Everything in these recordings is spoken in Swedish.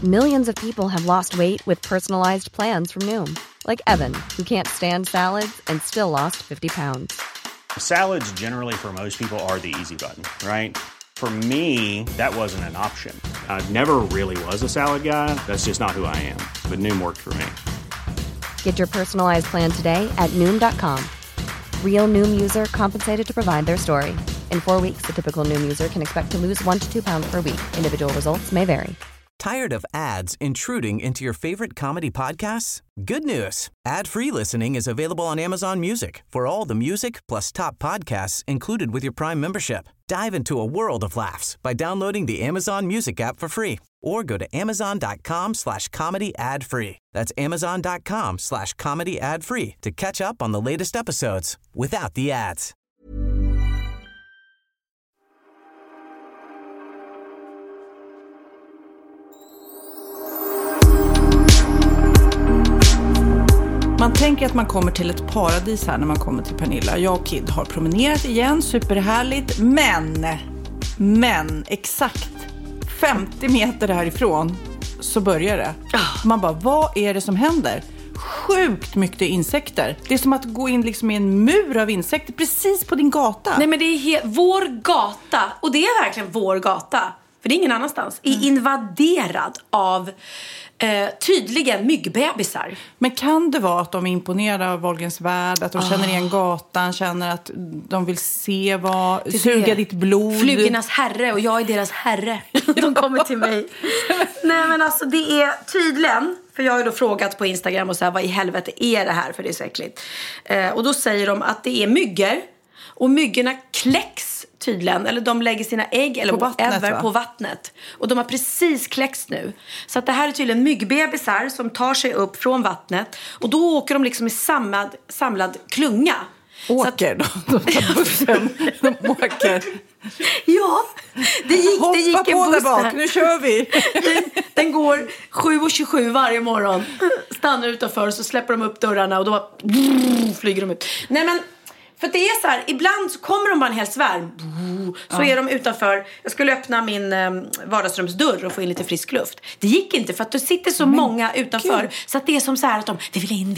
Millions of people have lost weight with personalized plans from Noom. Like Evan, who can't stand salads and still lost 50 pounds. Salads generally for most people are the easy button, right? For me, that wasn't an option. I never really was a salad guy. That's just not who I am. But Noom worked for me. Get your personalized plan today at Noom.com. Real Noom user compensated to provide their story. In 4 weeks, the typical Noom user can expect to lose 1 to 2 pounds per week. Individual results may vary. Tired of ads intruding into your favorite comedy podcasts? Good news. Ad-free listening is available on Amazon Music for all the music plus top podcasts included with your Prime membership. Dive into a world of laughs by downloading the Amazon Music app for free or go to amazon.com/comedy ad-free. That's amazon.com/comedy ad-free to catch up on the latest episodes without the ads. Man tänker att man kommer till ett paradis här när man kommer till Pernilla. Jag och Kid har promenerat igen, superhärligt. Men exakt 50 meter härifrån så börjar det. Man bara, vad är det som händer? Sjukt mycket insekter. Det är som att gå in liksom i en mur av insekter precis på din gata. Nej, men det är vår gata. Och det är verkligen vår gata. För det är ingen annanstans. Är invaderad av tydligen myggbebisar. Men kan det vara att de är imponerade av Wahlgrens värld? Att de känner igen gatan, känner att de vill se suga ditt blod? Flugornas herre och jag är deras herre. De kommer till mig. Nej, men alltså det är tydligen, för jag har ju då frågat på Instagram och så här, vad i helvete är det här, för det är så äckligt. Och då säger de att det är myggor. Och myggorna kläcks tydligen, eller de lägger sina ägg eller på vattnet. Och de har precis kläckts nu. Så att det här är tydligen myggbebisar som tar sig upp från vattnet. Och då åker de liksom i samlad klunga. Åker de tar bussen. De åker. Ja, det gick en buss bak, nu kör vi. Den går 7:27 varje morgon. Stannar utanför och så släpper de upp dörrarna och då flyger de ut. Nej, men för det är så här, ibland så kommer de bara en hel svärm. Så är de utanför. Jag skulle öppna min vardagsrumsdörr och få in lite frisk luft. Det gick inte för att det sitter så många utanför. Gud. Så att det är som så här att vi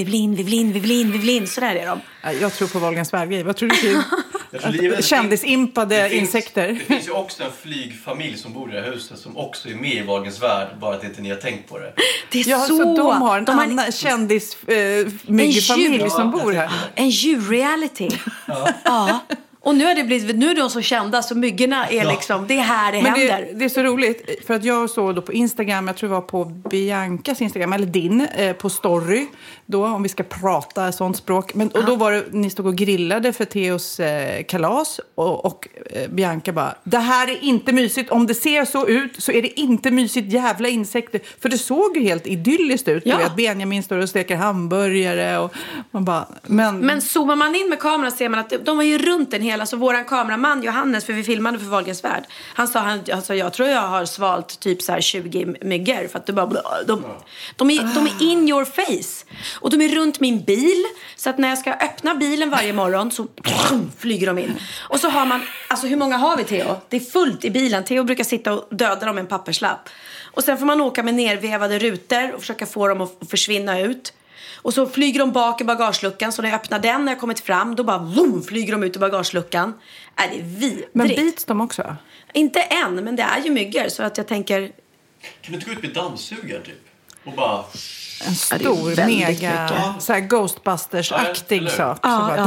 vill in. Så där är de. Jag tror på Wahlgrens värld. Vad tror du? Kändisimpade insekter. Det finns ju också en flygfamilj som bor i det här huset som också är med i Wahlgrens värld, bara att inte ni har tänkt på det. Det är så de har en annan kändismyggfamilj som bor här. En djurreality. Ja. Och nu är de så kända så myggorna är liksom, det är här det händer. Det är så roligt för att jag såg då på Instagram, jag tror det var på Biancas Instagram eller din på story då, om vi ska prata sånt språk. Och då var det, ni stod och grillade för Theos kalas och Bianca bara, det här är inte mysigt, om det ser så ut så är det inte mysigt, jävla insekter. För det såg ju helt idylliskt ut. Du vet, Benjamin står och steker hamburgare och man bara, men zoomar man in med kameran ser man att de var ju runt en hela, så våran kameraman Johannes, för vi filmade för Wahlgrens värld, han sa jag tror jag har svalt typ så här 20 myggor för att de är in your face. Och de är runt min bil, så att när jag ska öppna bilen varje morgon så flyger de in. Och så har man, alltså hur många har vi, Theo? Det är fullt i bilen. Theo brukar sitta och döda dem med en papperslapp. Och sen får man åka med nervevade rutor och försöka få dem att försvinna ut. Och så flyger de bak i bagageluckan. Så när jag öppnar den, när jag kommit fram, då bara flyger de ut i bagageluckan. Det är vidrigt. Men bits de också? Inte än, men det är ju myggor. Så att jag tänker... Kan du inte gå ut med dammsugaren typ? Och bara... En stor, mega, så här Ghostbusters-aktig sak.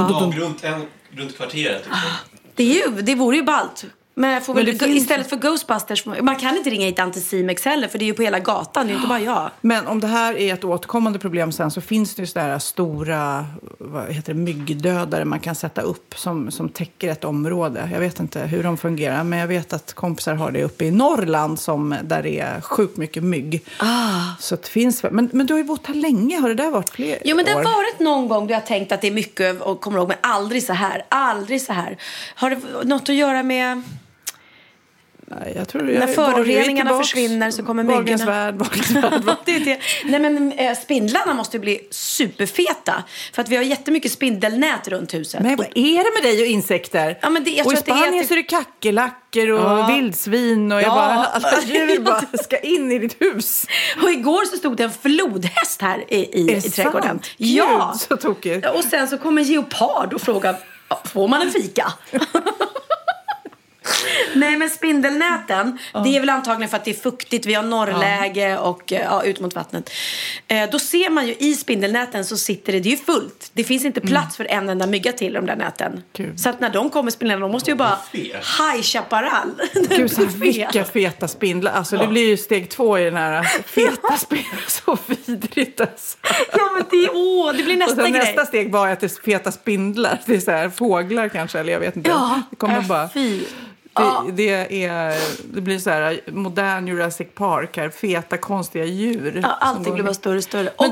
Runt kvarteret. Det vore ju ballt. Men istället för Ghostbusters, man kan inte ringa hit Anticimex heller, för det är ju på hela gatan, det är inte bara jag. Men om det här är ett återkommande problem sen, så finns det ju sådär stora, vad heter det, myggdödare man kan sätta upp som täcker ett område. Jag vet inte hur de fungerar, men jag vet att kompisar har det uppe i Norrland där det är sjukt mycket mygg. Så det finns, men du har ju bott här länge, har det där varit fler år? Jo, men det har varit någon gång då jag tänkt att det är mycket och kommer ihåg, men aldrig så här. Har det något att göra med Jag tror när föroreningarna försvinner så kommer myggorna. Det är det. Nej, men spindlarna måste ju bli superfeta. För att vi har jättemycket spindelnät runt huset. Men vad är det med dig och insekter? Ja, men det, och i Spanien så är det kackerlackor och vildsvin. Och alla djur bara ska in i ditt hus. Och igår så stod det en flodhäst här i trädgården. Ja, så tokigt. Och sen så kommer Geopard och frågar, får man en fika? Nej, men spindelnäten, det är väl antagligen för att det är fuktigt, vi har norrläge och ut mot vattnet. Då ser man ju i spindelnäten så sitter det är ju fullt. Det finns inte plats för en enda mygga till de där näten. Gud. Så att när de kommer spindelnäten, de måste ju bara high chaparral. Gud, så vilka feta spindlar. Alltså det blir ju steg 2 i den här feta spindlar. Så vidrigt alltså. Ja, men det blir nästa grej. Nästa steg var att det är feta spindlar. Det är så här fåglar kanske, eller jag vet inte. Ja, det kommer bara... fy. Det blir så här modern Jurassic Park här, feta konstiga djur. Ja, allting blir bara större och större. Men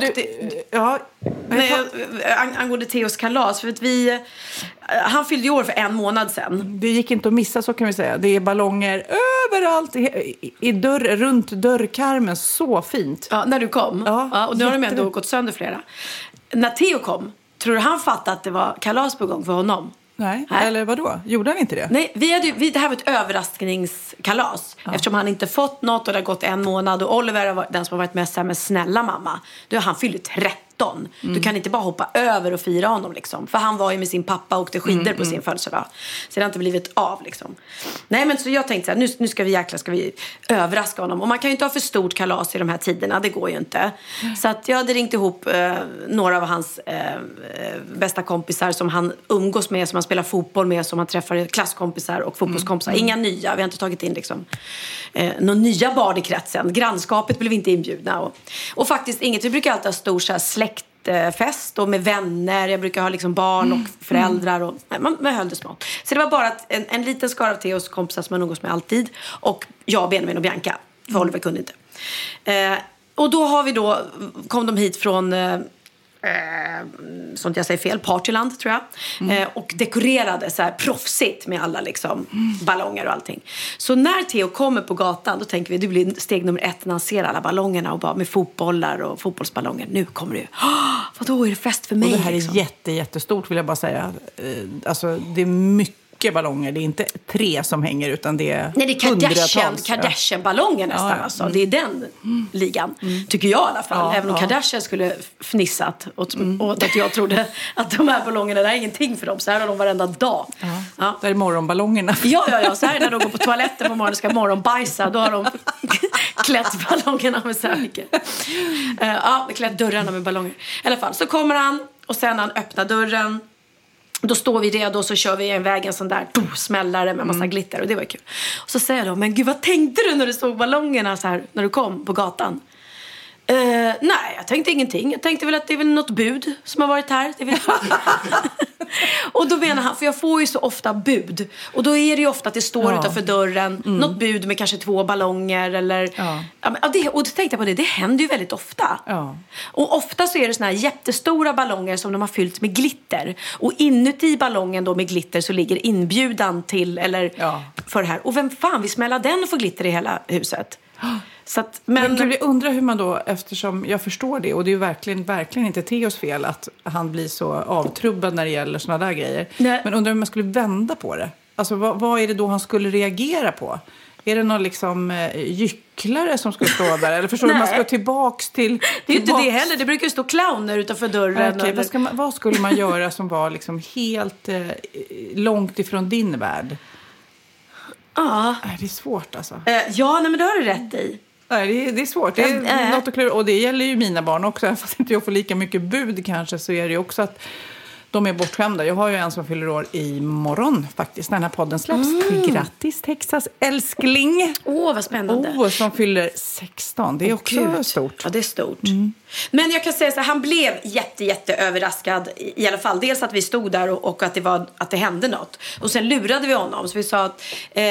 angående Theos kalas, för att han fyllde år för 1 månad sedan. Det gick inte att missa, så kan vi säga. Det är ballonger överallt runt dörrkarmen, så fint. Ja, när du kom. Ja, och nu har de ändå gått sönder flera. När Theo kom, tror du han fattade att det var kalas på gång för honom? Nej, eller vadå? Gjorde han inte det? Nej, det här var ett överraskningskalas. Ja. Eftersom han inte fått något och det har gått 1 månad. Och Oliver var den som har varit mest så här med snälla mamma. Då han fyllde 13. Du kan inte bara hoppa över och fira honom liksom. För han var ju med sin pappa och åkte skidor på sin födelsedag. Så det har inte blivit av liksom. Nej, men så jag tänkte så här, nu ska vi överraska honom. Och man kan ju inte ha för stort kalas i de här tiderna, det går ju inte. Så att jag hade ringt ihop några av hans bästa kompisar som han umgås med, som han spelar fotboll med, som han träffar klasskompisar och fotbollskompisar. Inga nya, vi har inte tagit in liksom några nya barn i kretsen. Grannskapet blev inte inbjudna. Och faktiskt inget, vi brukar alltid ha stor så här släktfest och med vänner. Jag brukar ha liksom barn och föräldrar och man höll det smått. Så det var bara en liten skara av Theos kompisar som man umgås med alltid. Och jag, Benjamin och Bianca. För Oliver kunde inte. Och då kom de hit från sånt jag säger fel, Partyland tror jag. Och dekorerade så här proffsigt med alla liksom ballonger och allting. Så när Theo kommer på gatan, då tänker vi det blir steg nummer 1 när han ser alla ballongerna och bara med fotbollar och fotbollsballonger. Nu kommer det ju. Vadå, är det fest för mig? Och det här liksom? är jättestort, vill jag bara säga. Alltså det är mycket ballonger. Det är inte 3 som hänger, utan det är Kardashian-ballonger nästan. Alltså. Det är den ligan, tycker jag i alla fall. Även om Kardashian skulle fnissat åt att jag trodde att de här ballongerna, det är ingenting för dem. Så här har de varenda dag. Där är morgonballongerna. Ja. Så här när de går på toaletten på morgonen och ska morgonbajsa, då har de klätt ballongerna med så här mycket. Klätt dörrarna med ballonger. I alla fall, så kommer han och sen han öppnar dörren. Då står vi redo och så kör vi en väg, en sån där smällare med massa glitter, och det var kul. Och så säger de, men gud, vad tänkte du när du såg ballongerna så här, när du kom på gatan? Nej, jag tänkte ingenting. Jag tänkte väl att det är väl något bud som har varit här. Och då menar han, för jag får ju så ofta bud. Och då är det ju ofta att det står utanför dörren något bud med kanske 2 ballonger eller... och då tänkte jag på det händer ju väldigt ofta. Och ofta så är det såna här jättestora ballonger som de har fyllt med glitter. Och inuti ballongen då med glitter så ligger inbjudan till, eller för det här. Och vem fan vill smälla den och få glitter i hela huset? Så att, men jag undrar hur man då, eftersom jag förstår det, och det är ju verkligen inte Theos fel att han blir så avtrubbad när det gäller såna där grejer. Nej. Men undrar hur man skulle vända på det. Alltså vad är det då han skulle reagera på? Är det någon liksom gycklare som skulle stå där? Eller förstår du, man ska tillbaks till... Det är ju inte det heller, det brukar ju stå clowner utanför dörren. Okej, vad skulle man göra som var liksom helt långt ifrån din värld? Det är svårt alltså. Men det har du rätt i. Nej, det är svårt. Det är något att klura. Och det gäller ju mina barn också. Fast inte jag får lika mycket bud kanske, så är det ju också att de är bortskämda. Jag har ju en som fyller år imorgon faktiskt, när den här podden släpps. Grattis, Texas älskling. Vad spännande. Som fyller 16. Det är också stort. Ja, det är stort. Men jag kan säga så här, han blev jätte överraskad i alla fall. Dels att vi stod där och att det hände något. Och sen lurade vi honom. Så vi sa att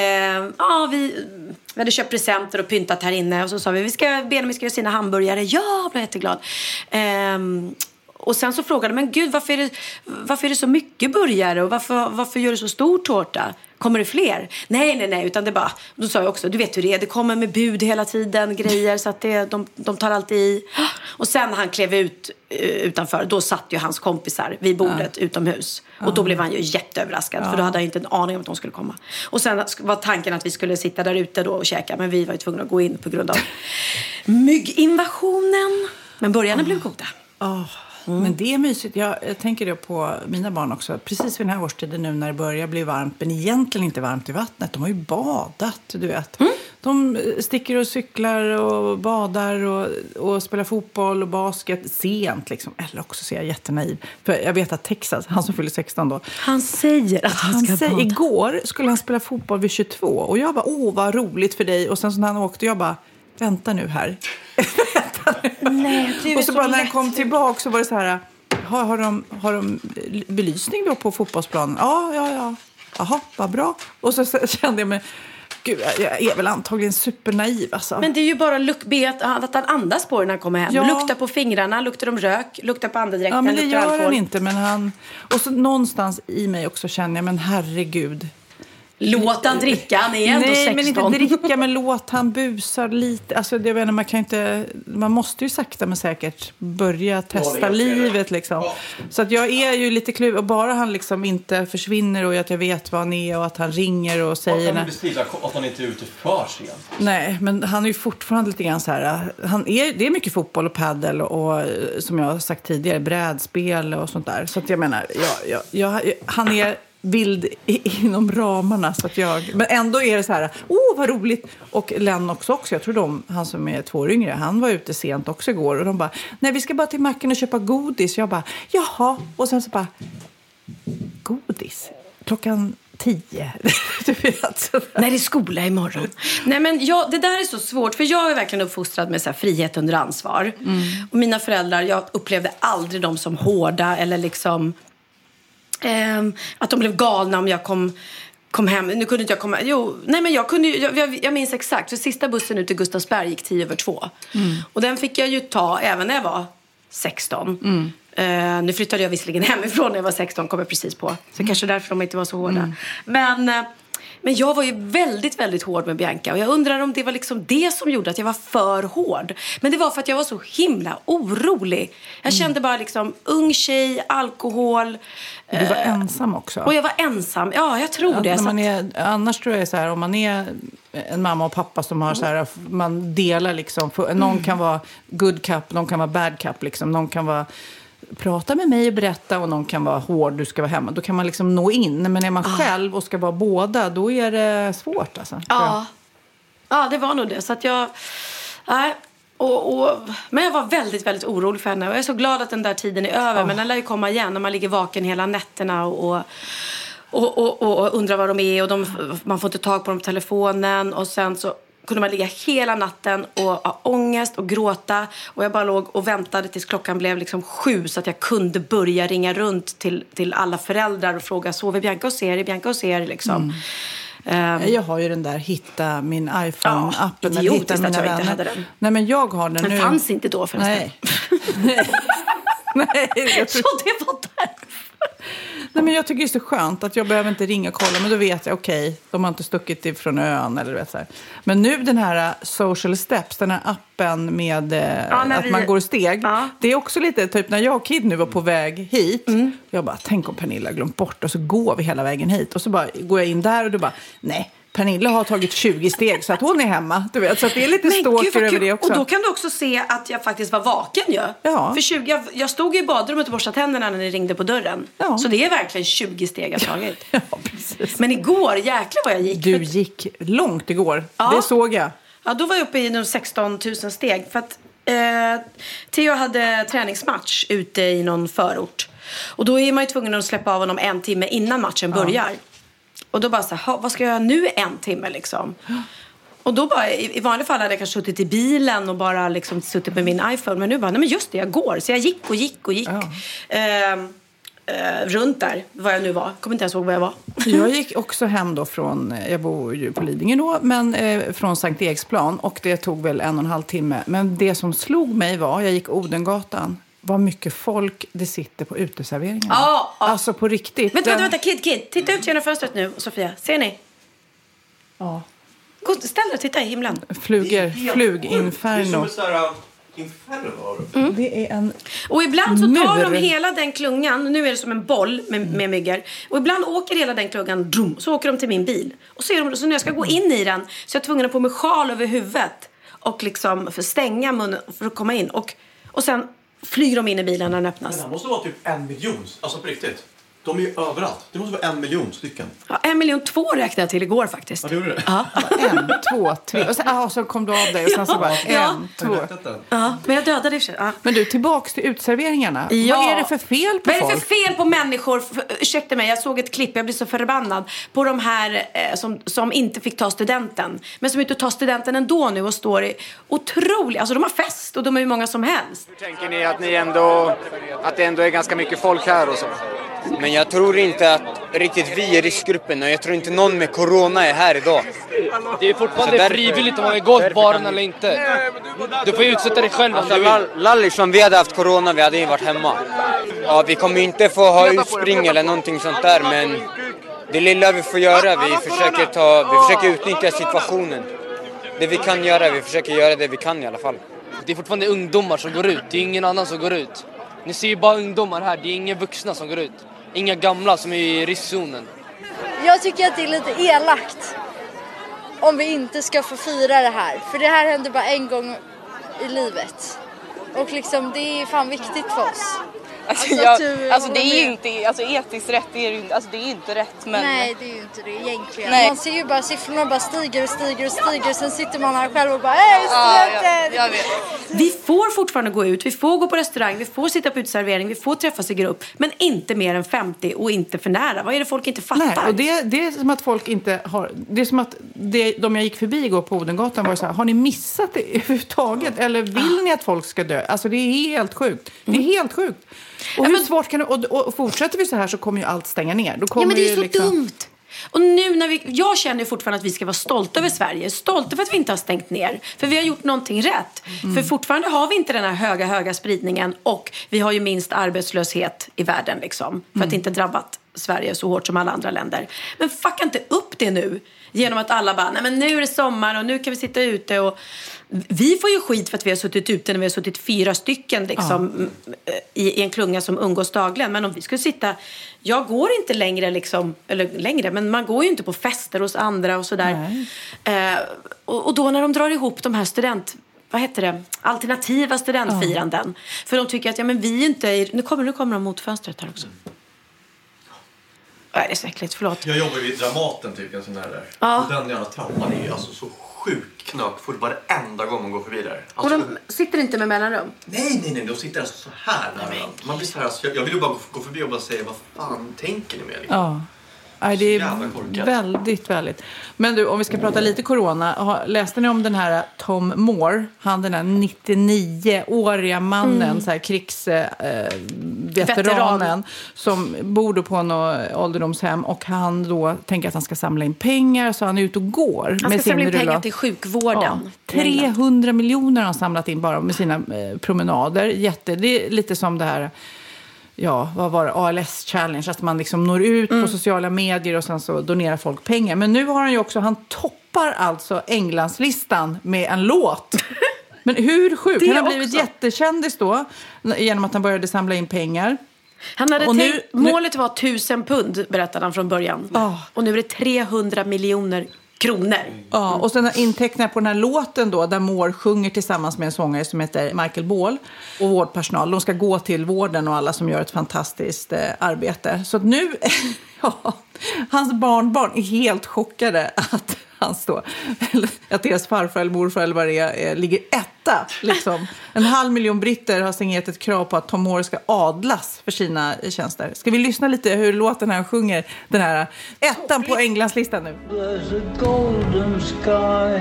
vi hade köpt presenter och pyntat här inne. Och så sa vi ska göra sina hamburgare. Ja, jag blev jätteglad. Och sen så frågade men gud, varför är det så mycket burgare och varför gör du så stor tårta? Kommer det fler? Nej, utan det bara, då sa jag också, du vet hur det är, det kommer med bud hela tiden, grejer, så att de tar alltid i. Och sen när han klev ut utanför, då satt ju hans kompisar vid bordet utomhus. Och då blev han ju jätteöverraskad, för då hade han inte en aning om att de skulle komma. Och sen var tanken att vi skulle sitta där ute då och käka, men vi var ju tvungna att gå in på grund av mygginvasionen. Men burgarna blev goda. Men det är mysigt. Jag tänker då på mina barn också. Precis vid den här årstiden nu när det börjar bli varmt, men egentligen inte varmt i vattnet. De har ju badat, du vet. De sticker och cyklar och badar och spelar fotboll och basket sent liksom. Eller också så är jag jättenaiv. För jag vet att Texas, han som fyller 16 då. Han säger att han ska bada. Igår skulle han spela fotboll vid 22. Och jag bara, vad roligt för dig. Och sen så när han åkte, jag bara, vänta nu här. Nej, och så bara när han kom tillbaka så var det så här, har de belysning då på fotbollsplanen? Ja. Jaha, vad bra. Och så kände jag mig, gud, jag är väl antagligen supernaiv alltså. Men det är ju bara att han andas på när han kommer hem. Ja. Luktar på fingrarna, luktar de rök, luktar på andedräkten. Ja, men det luktar gör alkohol. han inte, men han... Och så någonstans i mig också känner jag, men herregud. Låt han dricka, han är ändå 16. Nej, men inte dricka, men låt han busa lite. Alltså, det menar, man måste ju sakta men säkert börja testa livet liksom. Så att jag är ju lite kluv, och bara han liksom inte försvinner och att jag vet vad han är och att han ringer och säger... Kan du beskriva att han inte är ute för sent? Nej, men han är ju fortfarande lite grann så här... Det är mycket fotboll och paddel och som jag har sagt tidigare, brädspel och sånt där. Så att jag menar, han är... vild inom ramarna, så att men ändå är det så här, vad roligt. Och Len också. Jag tror han som är 2 år yngre, han var ute sent också igår och de bara, nej, vi ska bara till macken och köpa godis. Jag bara, jaha. Och sen så bara, godis? Klockan 10. Du vet. Nej, det är skola imorgon. Nej, men det där är så svårt, för jag är verkligen uppfostrad med så här frihet under ansvar. Och mina föräldrar, jag upplevde aldrig dem som hårda eller liksom att de blev galna om jag kom hem. Nu kunde inte jag komma. Men jag minns exakt. För sista bussen ut till Gustavsberg gick 2:10. Och den fick jag ju ta även när jag var 16. Nu flyttade jag visserligen hemifrån när jag var 16, kom jag precis på. Så kanske därför de inte var så hårda. Men jag var ju väldigt, väldigt hård med Bianca. Och jag undrar om det var liksom det som gjorde att jag var för hård. Men det var för att jag var så himla orolig. Jag kände bara liksom, ung tjej, alkohol. Du var ensam också. Och jag var ensam, ja, jag tror det. Annars tror jag är så här, om man är en mamma och pappa som har så här, man delar liksom. Någon kan vara good cup, någon kan vara bad cup liksom. Någon kan vara... prata med mig och berätta, och någon kan vara hård, du ska vara hemma. Då kan man liksom nå in. Men är man själv och ska vara båda, då är det svårt alltså. Ja, det var nog det. Så att jag... Nej. Men jag var väldigt, väldigt orolig för henne. Och jag är så glad att den där tiden är över. Men den lär ju komma igen när man ligger vaken hela nätterna och undrar var de är. Och man får inte tag på dem på telefonen. Och sen så kunde man ligga hela natten och ha ångest och gråta. Och jag bara låg och väntade tills klockan blev liksom 7. Så att jag kunde börja ringa runt till alla föräldrar och fråga, sover Bianca hos er? Är Bianca hos er? Liksom. Jag har ju den där hitta min iPhone-appen. Ja, idiotiskt att jag inte hade den. Nej, men jag har den nu. Den fanns inte då förresten. Nej. Så det var där. Nej, men jag tycker det är så skönt att jag behöver inte ringa och kolla. Men då vet jag, okej, de har inte stuckit ifrån ön eller vet så här. Men nu den här Social Steps, den här appen med att man går steg. Ja. Det är också lite, typ när jag och Kid nu var på väg hit. Jag bara, tänk om Pernilla glömt bort. Och så går vi hela vägen hit. Och så bara går jag in där och då bara, nej. Pernilla har tagit 20 steg så att hon är hemma. Du vet, så att det är lite stalker över det också. Och då kan du också se att jag faktiskt var vaken ju. Ja. För jag stod i badrummet och borstade tänderna när ni ringde på dörren. Ja. Så det är verkligen 20 steg jag tagit. Ja, precis. Men igår, jäklar vad jag gick. Du gick långt igår. Ja. Det såg jag. Ja, då var jag uppe i 16 000 steg. För att Theo hade träningsmatch ute i någon förort. Och då är man ju tvungen att släppa av honom 1 timme innan matchen börjar. Och då bara så här, vad ska jag göra nu 1 timme liksom? Och då bara, i vanliga fall hade jag kanske suttit i bilen och bara liksom suttit med min iPhone. Men nu bara, nej men just det, jag går. Så jag gick. Ja. Runt där, vad jag nu var. Kommer inte ens ihåg vad jag var. Jag gick också hem då jag bor ju på Lidingö då, men från Sankt Eriksplan. Och det tog väl 1,5 timme. Men det som slog mig var, jag gick Odengatan. vad mycket folk det sitter på uteserveringarna. Ja. Alltså på riktigt. Vänta, Kid. Titta ut genom fönstret nu, Sofia. Ser ni? Ja. Ställ dig och titta i himlen. Fluginferno. Det är som ett sådär inferno. Det är en Och ibland så tar de hela den klungan. Nu är det som en boll med myggor. Och ibland åker hela den klungan. Så åker de till min bil. Och så när jag ska gå in i den så är jag tvungen att på mig sjal över huvudet. Och liksom för stänga munnen för att komma in. Och sen flyger de in i bilen när den öppnas. Men det måste vara typ 1 miljon. Alltså på riktigt. De är ju överallt. Det måste vara 1 miljon stycken. Ja, 1,2 räknade jag till igår faktiskt. Ja, det gjorde det. Ja. 1, 2, 3. Och så kom du av dig och sen så bara 1, 2. Ja, men jag dödade det. Ja. Men du, tillbaks till utserveringarna. Ja. Vad är det för fel på folk? Vad är det för fel på människor? Ursäkta mig, jag såg ett klipp, jag blir så förbannad. På de här som inte fick ta studenten. Men som inte tar studenten ändå nu och står i otroligt... Alltså de har fest och de är ju många som helst. Hur tänker ni att det ändå är ganska mycket folk här och så? Men jag tror inte att riktigt vi är riskgruppen och jag tror inte någon med corona är här idag. Det är fortfarande frivilligt om man är golfbaren eller inte. Du får ju utsätta dig själv om du vill. Lallis, om vi hade haft corona, vi hade ju varit hemma. Ja, vi kommer inte få ha utspring eller någonting sånt där, men det lilla vi får göra, vi försöker utnyttja situationen. Det vi kan göra, vi försöker göra det vi kan i alla fall. Det är fortfarande ungdomar som går ut, det är ingen annan som går ut. Ni ser ju bara ungdomar här, det är inga vuxna som går ut. Inga gamla som är i riskzonen. Jag tycker att det är lite elakt om vi inte ska få fira det här. För det här händer bara en i livet. Och liksom, det är fan viktigt för oss. Alltså det är ju inte etiskt rätt, det är ju inte, alltså det är inte rätt, men nej, det är ju inte det egentligen. Nej. Man ser ju bara siffrorna bara stiger. Sen sitter man här själv och bara studenter! Jag vet. Vi får fortfarande gå ut, vi får gå på restaurang, vi får sitta på uteservering, vi får träffas i grupp, men inte mer än 50 och inte för nära. Vad är det folk inte fattar? Nej, och det är som att folk inte har... Det är som att de jag gick förbi igår på Odengatan var så här, har ni missat det överhuvudtaget? Eller vill ni att folk ska dö? Alltså det är helt sjukt. Det är helt sjukt. Och hur svårt kan det... Och fortsätter vi så här så kommer ju allt stänga ner. Då kommer men det är så liksom... dumt. Och nu när jag känner fortfarande att vi ska vara stolta över Sverige. Stolta för att vi inte har stängt ner. För vi har gjort någonting rätt. För fortfarande har vi inte den här höga spridningen. Och vi har ju minst arbetslöshet i världen liksom. För att inte drabbat Sverige så hårt som alla andra länder. Men fucka inte upp det nu. Genom att alla bara, nej men nu är det sommar och nu kan vi sitta ute. Och vi får ju skit för att vi har suttit ute när vi har suttit 4 stycken liksom, i en klunga som umgås dagligen. Men om vi skulle sitta, jag går inte längre liksom, eller längre, men man går ju inte på fester hos andra och sådär. Och då när de drar ihop de här alternativa studentfiranden. För de tycker att, ja men vi är inte, nu kommer de mot fönstret här också. Nej, det är så äckligt, förlåt. Jag jobbar ju i Dramaten typ, en sån här där. Ja. Och den jävla trappan är ju alltså så sjukt knökfull varenda gång man går förbi där. Alltså, och de sitter inte med mellanrum? Nej, de sitter alltså så här nära. Man blir så här, alltså, jag vill ju bara gå förbi och bara säga, vad fan tänker ni med liksom? Ja. Nej, det är väldigt, väldigt. Men du, om vi ska prata lite corona. Läste ni om den här Tom Moore? Han den här 99-åriga mannen, så här krigsveteranen som bor då på något ålderdomshem. Och han då tänker att han ska samla in pengar. Så han är ute och går. Han ska samla in pengar till sjukvården. Ja, 300 miljoner har han samlat in bara med sina promenader. Det är lite som det här... Ja, vad var det? ALS Challenge. Att man liksom når ut på sociala medier och sen så donerar folk pengar. Men nu har han ju också, han toppar alltså Englandslistan med en låt. Men hur sjukt? Han har blivit jättekändis då genom att han började samla in pengar. Han hade målet var 1000 pund, berättade han från början. Och nu är det 300 miljoner kronor. Ja, och sen intäkterna på den här låten då, där Moore sjunger tillsammans med en sångare som heter Michael Ball och vårdpersonal. De ska gå till vården och alla som gör ett fantastiskt arbete. Så att nu, hans barnbarn är helt chockade att att deras farfar eller morfar eller vad det är, ligger etta. Liksom. 500 000 britter har signerat ett krav på att Tom Moore ska adlas för sina tjänster. Ska vi lyssna lite hur låten här sjunger den här ettan på Englandslistan nu? There's a golden sky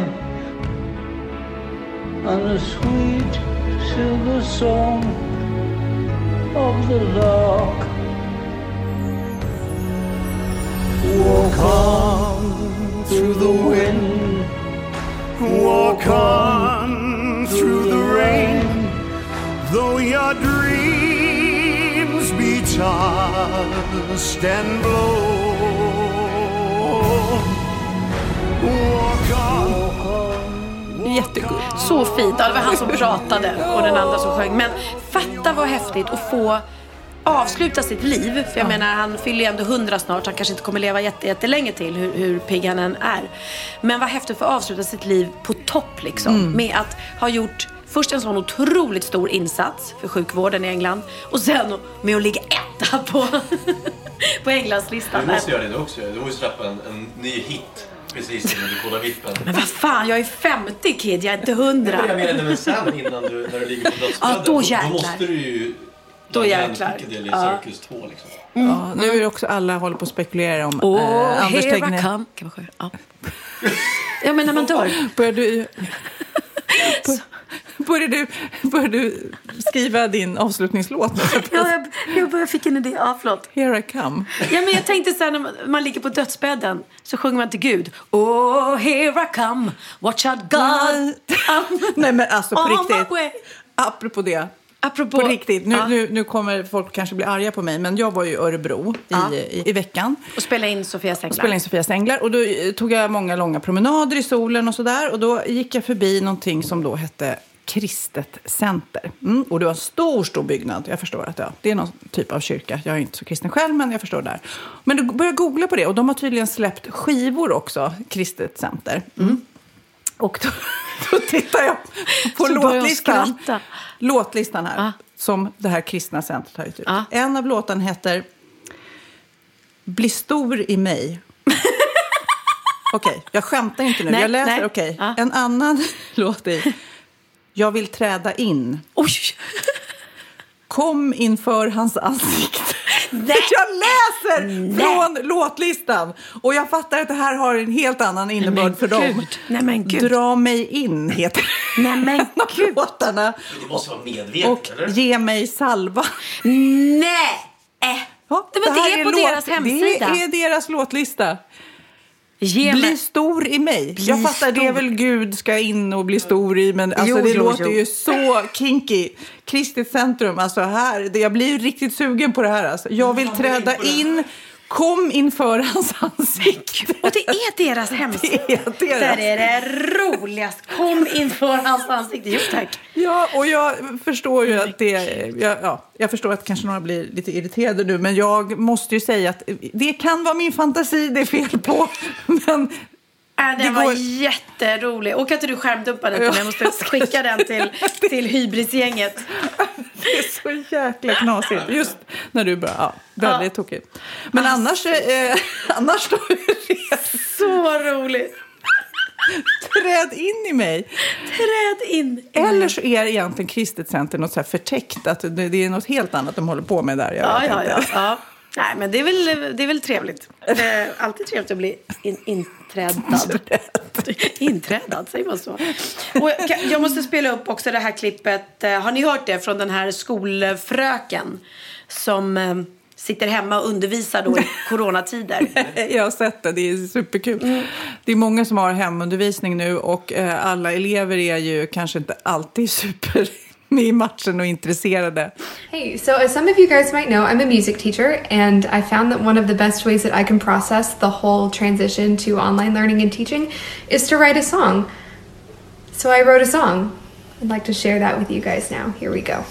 and a sweet silver song of the lark. Walk on through the wind, walk on through the rain, though your dreams tossed and blown. Walk on. Jättegulligt. Så fint. Ja, det var han som pratade och den andra som sjöng. Men fatta vad häftigt att få avsluta sitt liv. För jag menar, han fyller ju ändå 100 snart. Han kanske inte kommer leva jättelänge till hur pigg han än är. Men vad häftigt för att avsluta sitt liv på topp liksom. Med att ha gjort först en sån otroligt stor insats för sjukvården i England. Och sen med att ligga etta på Englandslistan. Du måste göra det också. Du måste släppa en ny hit. Precis innan du kollar vippen. Men vad fan, jag är 50 kid, jag är inte 100. Jag menar, men sen innan när du ligger på dödsbädden. Då jäklar. Då måste du ju... Då jäklar. Del i Circus 2 liksom. Ja, nu är det också alla håller på att spekulera om Anders Here I Tegnell. come. Kan man sjunga? Ja. Ja, men när man dör. Börjar du skriva din avslutningslåt? Ja, jag fick en idé. Ja, förlåt. Here I come. Ja, men jag tänkte så här, när man ligger på dödsbädden så sjunger man till Gud. Oh, here I come. Watch out, God. Nej, men alltså på riktigt. My way. Apropå det. På riktigt. Nu kommer folk kanske bli arga på mig. Men jag var ju i Örebro i veckan. Och spelade in Sofias Änglar. Och då tog jag många långa promenader i solen och sådär. Och då gick jag förbi någonting som då hette Kristet Center. Och det var en stor byggnad. Jag förstår att det är någon typ av kyrka. Jag är inte så kristen själv, men jag förstår det där. Men då började jag googla på det. Och de har tydligen släppt skivor också. Kristet Center. Och då tittar jag på låtlistan här. Som det här kristna centret har ut. En av låtarna heter Bli stor i mig. Okej, jag skämtar inte nu. Jag läser, En annan låt är Jag vill träda in. Oj. Kom inför hans ansikte. Nej. Jag läser från låtlistan. Och jag fattar att det här har en helt annan innebörd för dem. Nej, men Gud. Dra mig in heter Nej, men Gud. Det måste vara medvetet, och eller? Ge mig salva. Nej. Ja, det är på deras hemsida. Det är deras låtlista. Bli stor i mig. Jag fattar, det är väl Gud ska in och bli stor i. Men alltså, det låter ju så kinky. Kristet Centrum, alltså här. Jag blir riktigt sugen på det här. Alltså. Jag vill träda in. Kom inför hans ansikte. Och det är deras hemsida. Där är det roligast. Kom inför hans ansikte. Jo, tack. Ja, och jag förstår ju att jag förstår att kanske några blir lite irriterade nu. Men jag måste ju säga att det kan vara min fantasi det är fel på. Men den var jätterolig. Och att du skärmdumpade den. Jag måste skicka den till hybrisgänget. Det är så jäkla knasigt. Just när du bara, väldigt tokigt. Men annars då är det så roligt. Träd in i mig. Träd in. Eller så är det egentligen Kristet Center något så här förtäckt. Att det är något helt annat de håller på med där. Ja. Nej, men det är väl trevligt. Det är alltid trevligt att bli inträdad, säger man så. Och jag måste spela upp också det här klippet. Har ni hört det från den här skolfröken som sitter hemma och undervisar då i coronatider? Jag har sett det, det är superkul. Det är många som har hemundervisning nu och alla elever är ju kanske inte alltid super med i matchen och intresserade. Hey, so as some of you guys might know, I'm a music teacher, and I found that one of the best ways that I can process the whole transition to online learning and teaching is to write a song. So I wrote a song. I'd like to share that with you guys now. Here we go.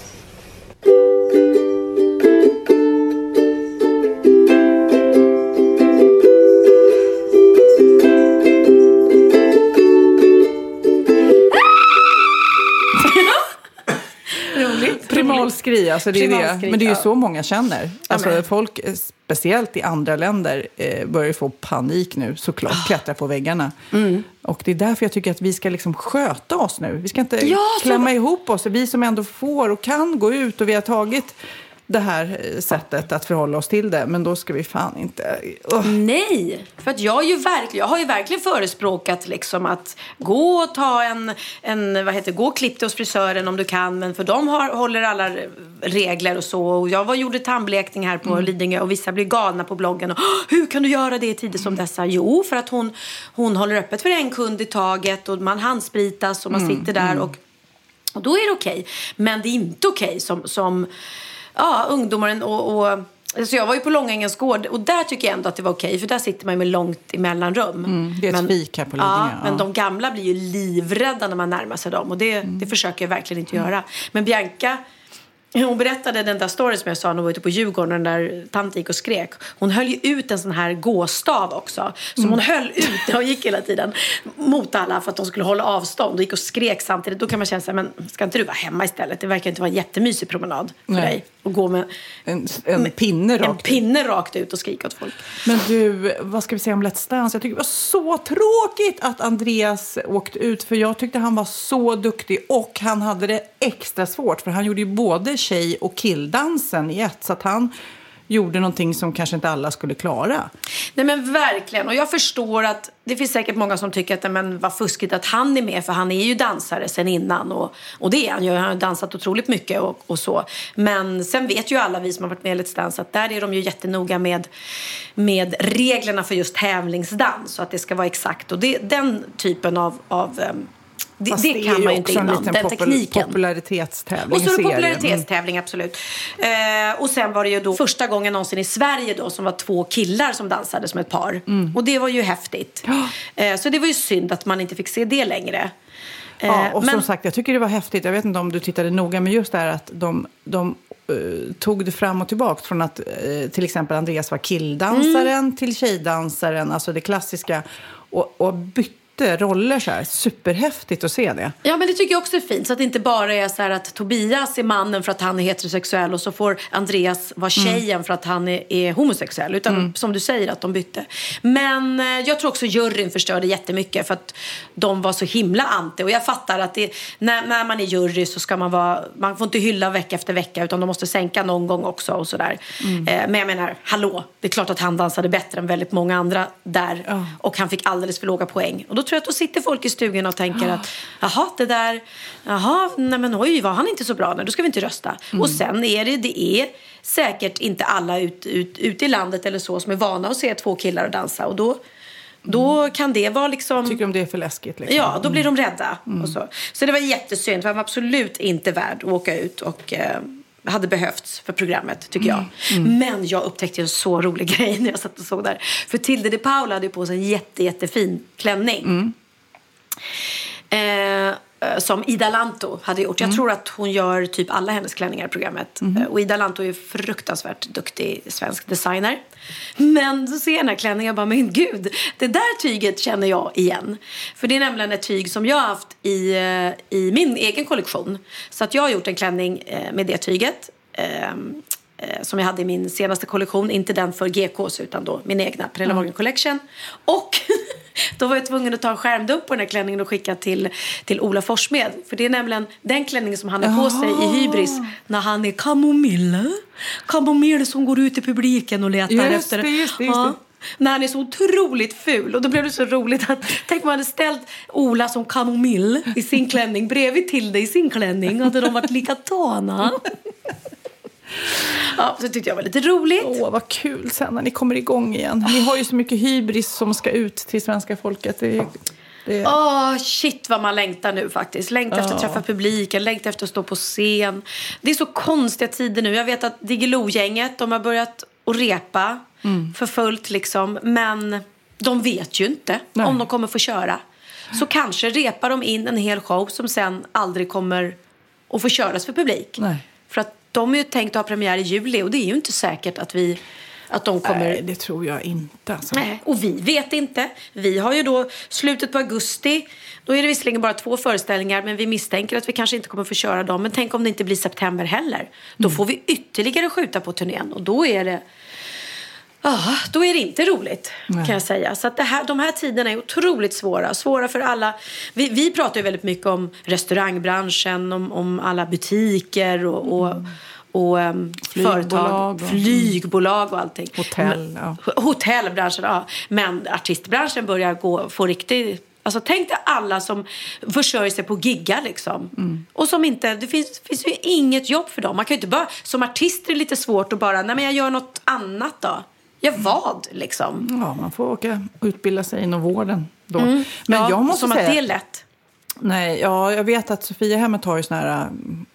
Primalskri, alltså det är det. Men det är ju så många känner. Alltså folk, speciellt i andra länder, börjar få panik nu, såklart, klättra på väggarna. Och det är därför jag tycker att vi ska liksom sköta oss nu. Vi ska inte klämma ihop oss. Vi som ändå får och kan gå ut och vi har tagit det här sättet att förhålla oss till det. Men då ska vi fan inte... Nej, för att jag har ju verkligen förespråkat liksom att gå och ta gå och klippa hos frisören om du kan. Men för de håller alla regler och så. Och jag gjorde tandblekning här på Lidingö och vissa blir galna på bloggen. Och, hur kan du göra det i tider som dessa? Jo, för att hon håller öppet för en kund i taget och man handspritas och man sitter där och då är det okej. Men det är inte okej som ungdomar och alltså jag var ju på Långängens gård och där tycker jag ändå att det var okej, för där sitter man ju med långt emellan rum. Det är ett fik här på Lidingö. Men de gamla blir ju livrädda när man närmar sig dem och det försöker jag verkligen inte göra. Men Bianca, hon berättade den där storyn som jag sa när hon var ute på Djurgården, där tanten gick och skrek. Hon höll ju ut en sån här gåstav också. Som hon höll ut och gick hela tiden mot alla för att de skulle hålla avstånd. Och gick och skrek samtidigt. Då kan man känna sig, men ska inte du vara hemma istället? Det verkar inte vara en jättemysig promenad för dig. Och gå med en pinne rakt ut och skrika åt folk. Men du, vad ska vi säga om Let's Dance? Jag tycker det var så tråkigt att Andreas åkte ut. För jag tyckte han var så duktig. Och han hade det extra svårt. För han gjorde ju både tjej- och killdansen i ett. Så att han gjorde någonting som kanske inte alla skulle klara. Nej men verkligen. Och jag förstår att det finns säkert många som tycker att men vad fuskigt att han är med. För han är ju dansare sen innan. Och det är han ju. Han har dansat otroligt mycket och så. Men sen vet ju alla vi som har varit med i Let's Dance att där är de ju jättenoga med reglerna för just tävlingsdans. Så att det ska vara exakt. Och den typen av det kan man ju inte innan, den tekniken. Popularitetstävling. Och så är det popularitetstävling, absolut. Och sen var det ju då första gången någonsin i Sverige då som var 2 killar som dansade som ett par. Och det var ju häftigt. Så det var ju synd att man inte fick se det längre. Ja, och som sagt, jag tycker det var häftigt. Jag vet inte om du tittade noga, men just det här att de tog det fram och tillbaka från att till exempel Andreas var killdansaren till tjejdansaren, alltså det klassiska, och bytte roller så här. Superhäftigt att se det. Ja, men det tycker jag också är fint. Så att det inte bara är så här att Tobias är mannen för att han är heterosexuell och så får Andreas vara tjejen för att han är homosexuell. Utan som du säger att de bytte. Men jag tror också juryn förstörde jättemycket för att de var så himla anti. Och jag fattar att när man är jury så ska man får inte hylla vecka efter vecka utan de måste sänka någon gång också och sådär. Men jag menar, hallå, det är klart att han dansade bättre än väldigt många andra där. Och han fick alldeles för låga poäng. Och då tror jag att då sitter folk i stugan och tänker att nej men oj, var han inte så bra? Nej, då ska vi inte rösta. Och sen är det är säkert inte alla ute i landet eller så som är vana att se 2 killar och dansa. Och då kan det vara liksom... Tycker de det är för läskigt? Liksom. Ja, då blir de rädda. Och så det var jättesynd, för han var absolut inte värd att åka ut och... hade behövts för programmet, tycker jag. Men jag upptäckte en så rolig grej när jag satt och såg där. För Tilde de Paula hade på sig en jättefin klänning. Som Ida Lanto hade gjort. Jag tror att hon gör typ alla hennes klänningar i programmet. Och Ida Lanto är fruktansvärt duktig svensk designer. Men så ser jag den här klänningen och bara, men gud, det där tyget känner jag igen. För det är nämligen ett tyg som jag har haft i min egen kollektion. Så att jag har gjort en klänning med det tyget. Som jag hade i min senaste kollektion. Inte den för GKs utan då min egna Perella Morgan Collection. Och då var jag tvungen att ta en skärmdump på den här klänningen och skicka till Ola Forsmed. För det är nämligen den klänningen som han har på sig i Hybris när han är Kamomille som går ut i publiken och letar efter det. När han är så otroligt ful. Och då blev det så roligt att tänk man hade ställt Ola som Kamomille i sin klänning bredvid Tilde i sin klänning. Hade de varit likadana. Ja, så tyckte jag var lite roligt. Vad kul sen när ni kommer igång igen. Ni har ju så mycket hybris som ska ut till svenska folket. Shit vad man längtar nu faktiskt. Längtar efter att träffa publiken. Längtar efter att stå på scen. Det är så konstiga tider nu. Jag vet att Diggiloo-gänget, de har börjat att repa för fullt liksom. Men de vet ju inte om de kommer få köra. Så kanske repar de in en hel show som sen aldrig kommer att få köras för publik. För att de är ju tänkt att ha premiär i juli och det är ju inte säkert att de kommer... Nej, det tror jag inte. Alltså. Nej, och vi vet inte. Vi har ju då slutet på augusti. Då är det visserligen bara 2 föreställningar, men vi misstänker att vi kanske inte kommer få köra dem. Men tänk om det inte blir september heller. Då får vi ytterligare skjuta på turnén och då är det... då är det inte roligt, kan jag säga. Så att de här tiderna är otroligt svåra. Svåra för alla. Vi pratar ju väldigt mycket om restaurangbranschen, om alla butiker och företag, flygbolag och allting. Hotellbranschen, ja. Men artistbranschen börjar få riktigt... Alltså tänk dig alla som försörjer sig på giggar liksom. Och som inte, det finns ju inget jobb för dem. Man kan ju inte bara, som artist är det lite svårt att bara, nej men jag gör något annat då. Vad liksom? Ja, man får åka och utbilda sig inom vården då. Men jag måste som säga, att det är lätt. Nej, jag vet att Sofia Hemmet har ju såna här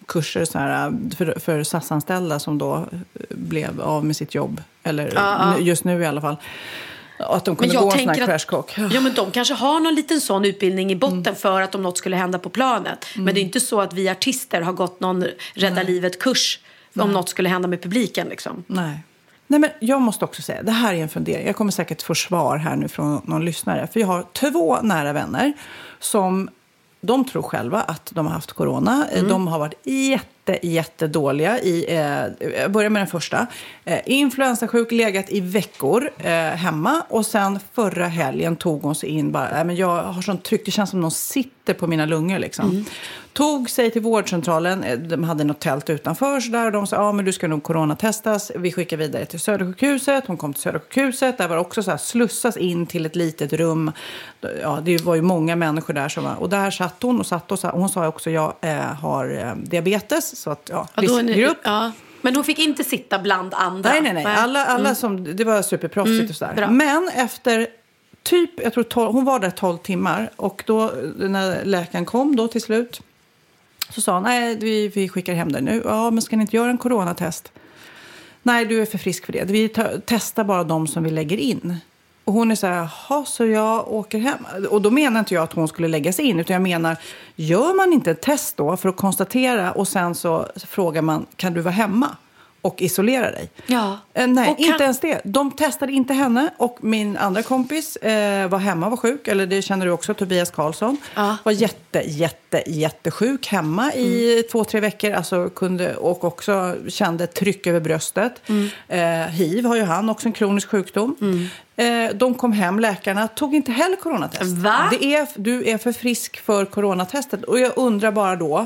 kurser så här, för SAS-anställda som då blev av med sitt jobb. Eller just nu i alla fall. Att de kunde gå en sån här crashcock. Ja, men de kanske har någon liten sån utbildning i botten för att om något skulle hända på planet. Men det är inte så att vi artister har gått någon rädda livet-kurs om något skulle hända med publiken. Liksom. Nej, men jag måste också säga, det här är en fundering. Jag kommer säkert få svar här nu från någon lyssnare. För jag har 2 nära vänner som de tror själva att de har haft corona. De har varit jättedåliga i, jag börjar med den första. Influensasjuk, legat i veckor hemma. Och sen förra helgen tog hon sig in bara, men jag har sånt tryck, det känns som någon sitter på mina lungor liksom. Tog sig till vårdcentralen, de hade något tält utanför så där, och de sa, men du ska nog coronatestas. Vi skickar vidare till Södersjukhuset, hon kom till Södersjukhuset, där var också så här slussas in till ett litet rum. Ja, det var ju många människor där som var, och där satt hon och hon sa också, jag har diabetes. Så att, riskgrupp. Men hon fick inte sitta bland andra. Nej. Alla som, det var superproffsigt och sådär. Bra. Men efter typ, jag tror hon var där 12 timmar. Och då, när läkaren kom då till slut, så sa hon, nej, vi skickar hem dig nu. Ja, men ska ni inte göra en coronatest? Nej, du är för frisk för det. Vi testar bara de som vi lägger in. Och hon är så här, jaha, så jag åker hem. Och då menar inte jag att hon skulle lägga sig in. Utan jag menar, gör man inte ett test då för att konstatera. Och sen så frågar man, kan du vara hemma och isolera dig? Ja. Nej, inte ens det. De testade inte henne. Och min andra kompis var hemma, var sjuk. Eller det känner du också, Tobias Karlsson. Var jättesjuk hemma i 2-3 veckor. Alltså och också kände tryck över bröstet. HIV har ju han, också en kronisk sjukdom. De kom hem, läkarna tog inte heller coronatest. Va? Du är för frisk för coronatestet. Och jag undrar bara då,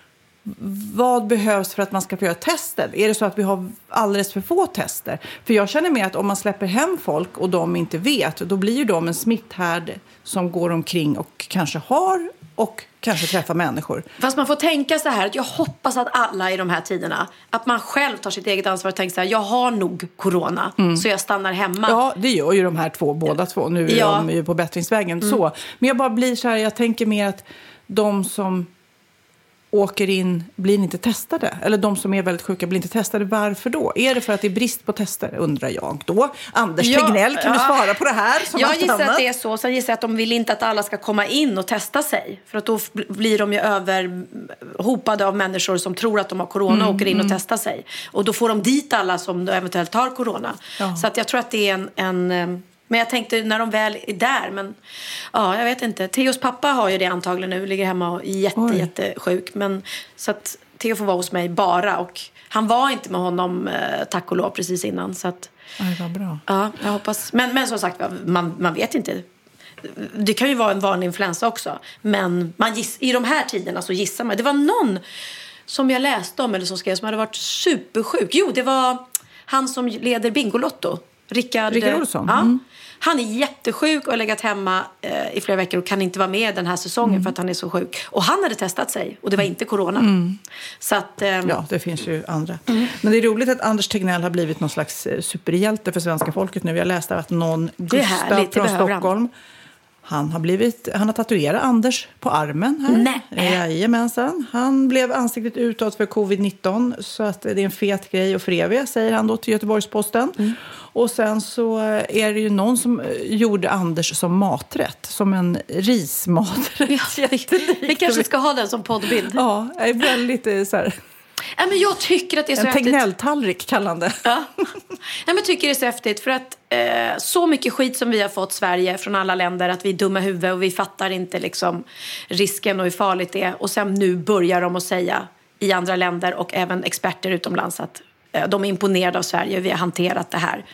vad behövs för att man ska få göra testet? Är det så att vi har alldeles för få tester? För jag känner med att om man släpper hem folk och de inte vet, då blir ju de en smitthärd som går omkring och kanske har och kanske träffar människor. Fast man får tänka så här, att jag hoppas att alla i de här tiderna, att man själv tar sitt eget ansvar och tänker så här, jag har nog corona, så jag stannar hemma. Ja, det gör ju de här båda två. Nu är de ju på bättringsvägen. Så. Men jag bara blir så här, jag tänker mer att de som åker in blir inte testade. Eller de som är väldigt sjuka blir inte testade. Varför då? Är det för att det är brist på tester, undrar jag då? Anders Tegnell, kan du svara på det här? Jag gissar att det är så. Sen gissar jag att de vill inte att alla ska komma in och testa sig. För att då blir de ju överhopade av människor som tror att de har corona och åker in och testar sig. Och då får de dit alla som eventuellt har corona. Så att jag tror att det är en men jag tänkte när de väl är där, men ja, jag vet inte. Theos pappa har ju det antagligen nu, ligger hemma och är jättesjuk. Men så att Theo får vara hos mig bara, och han var inte med honom tack och lov precis innan. Så att, vad bra. Ja, jag hoppas. Men som sagt, man vet inte. Det kan ju vara en vanlig influensa också. Men i de här tiderna så gissar man. Det var någon som jag läste om eller som skrev som hade varit supersjuk. Jo, det var han som leder Bingolotto. Rickard Olsson. Ja. Han är jättesjuk och har legat hemma i flera veckor och kan inte vara med den här säsongen för att han är så sjuk. Och han hade testat sig och det var inte corona. Så att, ja, det finns ju andra. Men det är roligt att Anders Tegnell har blivit någon slags superhjälte för svenska folket nu. Jag läste att någon Gustav från Stockholm, han har tatuerat Anders på armen här. Nej. Jajamensan. Han blev ansiktet utåt för covid-19. Så att det är en fet grej och för evigt, säger han då till Göteborgs-Posten. Och sen så är det ju någon som gjorde Anders som maträtt. Som en rismaträtt. Ja, vi kanske ska ha den som poddbild. Ja, det är väldigt så här. Ja, men jag tycker att det är så en häftigt. Tegnell-tallrik kallande. Ja. Men jag tycker det är så häftigt för att så mycket skit som vi har fått Sverige från alla länder, att vi är dumma huvud och vi fattar inte liksom risken och hur farligt det är. Och sen nu börjar de att säga i andra länder och även experter utomlands att de är imponerade av Sverige och vi har hanterat det här.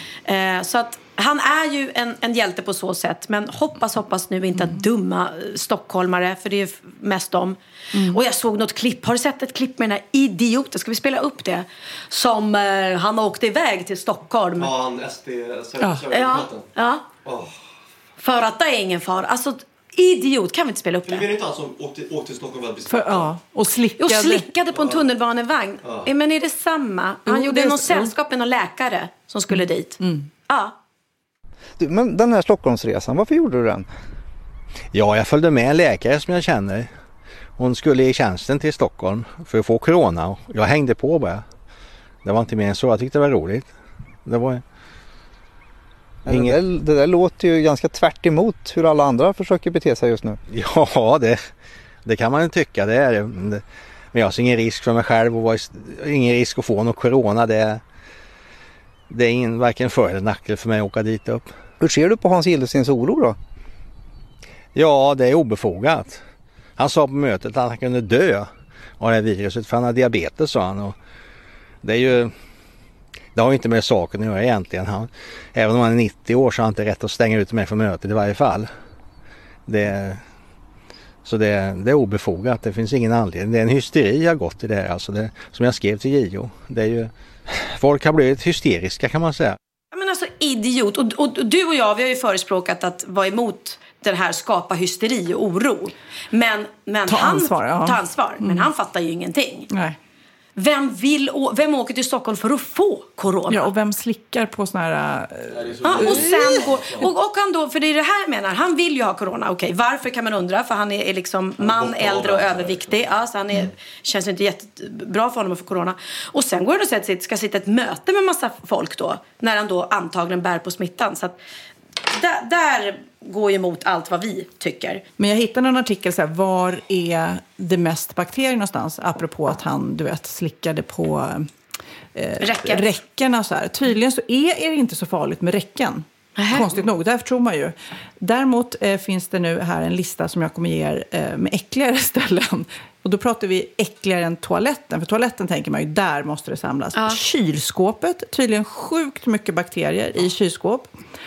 Så att han är ju en hjälte på så sätt. Men hoppas nu inte att dumma stockholmare, för det är mest dem. Och jag såg något klipp. Har du sett ett klipp med den här idioten? Ska vi spela upp det? Som han åkte iväg till Stockholm. Ja, han SD. Ja. För att det är ingen far. Alltså, idiot, kan vi inte spela upp det? Det är inte han som åkte till Stockholm väldigt och slickade på en tunnelbanevagn. Men är det samma? Han gjorde någon sällskap med någon läkare som skulle dit. Ja. Du, men den här Stockholmsresan, varför gjorde du den? Ja, jag följde med en läkare som jag känner. Hon skulle i tjänsten till Stockholm för att få corona och jag hängde på bara. Det var inte mer än så, jag tyckte det var roligt. Det var det där låter ju ganska tvärt emot hur alla andra försöker bete sig just nu. Ja, det kan man ju tycka. Det är det. Men jag ser ingen risk för mig själv och ingen risk att få någon corona. Det är varken för eller nackdel för mig att åka dit upp. Hur ser du på Hans Gillesens oro då? Ja, det är obefogat. Han sa på mötet att han kunde dö av det här viruset för han har diabetes, sa han. Och det har ju inte med saken att göra egentligen. Även om han är 90 år så har han inte rätt att stänga ut mig från mötet i varje fall. Så det är obefogat. Det finns ingen anledning. Det är en hysteri har gått i det här. Alltså som jag skrev till JO. Det är ju, folk har blivit hysteriska kan man säga. Men alltså idiot. Och du och jag, vi har ju förespråkat att vara emot den här skapa hysteri och oro. Men ta ansvar. Men han fattar ju ingenting. Nej. Vem åker till Stockholm för att få corona? Ja, och vem slickar på såna här... och sen går... Och han då, för det är det här jag menar, han vill ju ha corona. Okej, varför kan man undra? För han är liksom man, äldre och överviktig. Ja, så känns inte jättebra för honom att få corona. Och sen går han och ska sitta ett möte med massa folk då. När han då antagligen bär på smittan. Så att där går ju emot allt vad vi tycker. Men jag hittade en artikel så här, var är det mest bakterier någonstans? Apropå att han, du vet, slickade på räckorna så här. Tydligen så är det inte så farligt med räcken. Konstigt nog, därför tror man ju. Däremot finns det nu här en lista som jag kommer ge er med äckligare ställen. Och då pratar vi äckligare än toaletten. För toaletten tänker man ju, där måste det samlas. Ja. Kylskåpet, tydligen sjukt mycket bakterier i kylskåp.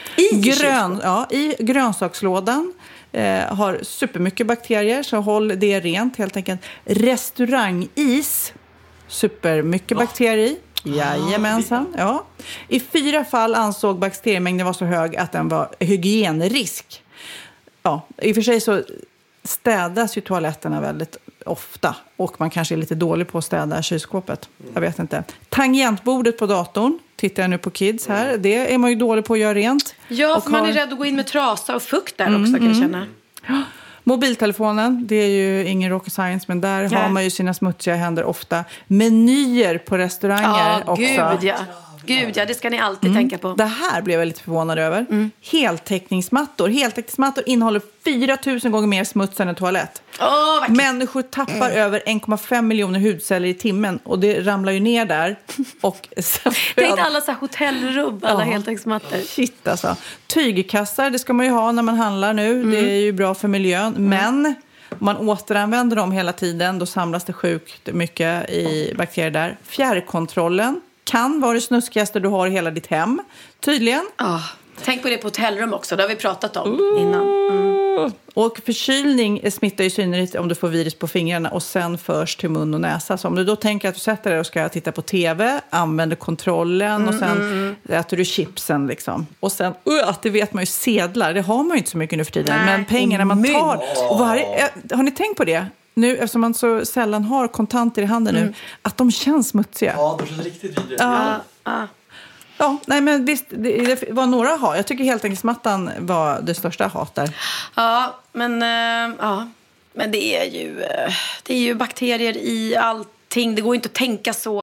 I grönsakslådan har supermycket bakterier, så håll det rent helt enkelt. Restaurangis, supermycket bakterier i. Jajamensan, ja. I 4 fall ansåg bakteriemängden var så hög att den var hygienrisk. Ja, i och för sig så städas ju toaletterna väldigt ofta. Och man kanske är lite dålig på att städa kylskåpet. Jag vet inte. Tangentbordet på datorn. Tittar jag nu på kids här. Det är man ju dålig på att göra rent. Ja, för man är rädd att gå in med trasa och fukt där också kan jag känna. Ja. Mobiltelefonen, det är ju ingen rocket science, men där har man ju sina smutsiga händer ofta. Menyer på restauranger också. Gud, det ska ni alltid tänka på. Det här blev jag lite förvånad över. Heltäckningsmattor. Heltäckningsmattor innehåller 4000 gånger mer smuts än en toalett. Människor tappar över 1,5 miljoner hudceller i timmen. Och det ramlar ju ner där. Och tänk alla så här hotellrum, alla heltäckningsmattor. Shit alltså. Tygkassar, det ska man ju ha när man handlar nu. Det är ju bra för miljön. Men om man återanvänder dem hela tiden, då samlas det sjukt mycket i bakterier där. Fjärrkontrollen kan vara det snuskigaste du har i hela ditt hem, tydligen. Tänk på det på hotellrum också, det har vi pratat om innan. Och förkylning smittar i synnerhet om du får virus på fingrarna och sen förs till mun och näsa. Så om du då tänker att du sätter dig och ska titta på tv, använder kontrollen och sen äter du chipsen liksom. Och sen, det vet man ju, sedlar, det har man ju inte så mycket nu för tiden. Men pengarna man tar, och har ni tänkt på det? Nu, eftersom man så sällan har kontanter i handen nu, att de känns smutsiga. Ja, de känns riktigt vidriga. Ja, nej men visst, det var några hat. Jag tycker helt enkelt smattan var det största hat där. Ja, men det är ju bakterier i allting. Det går inte att tänka så.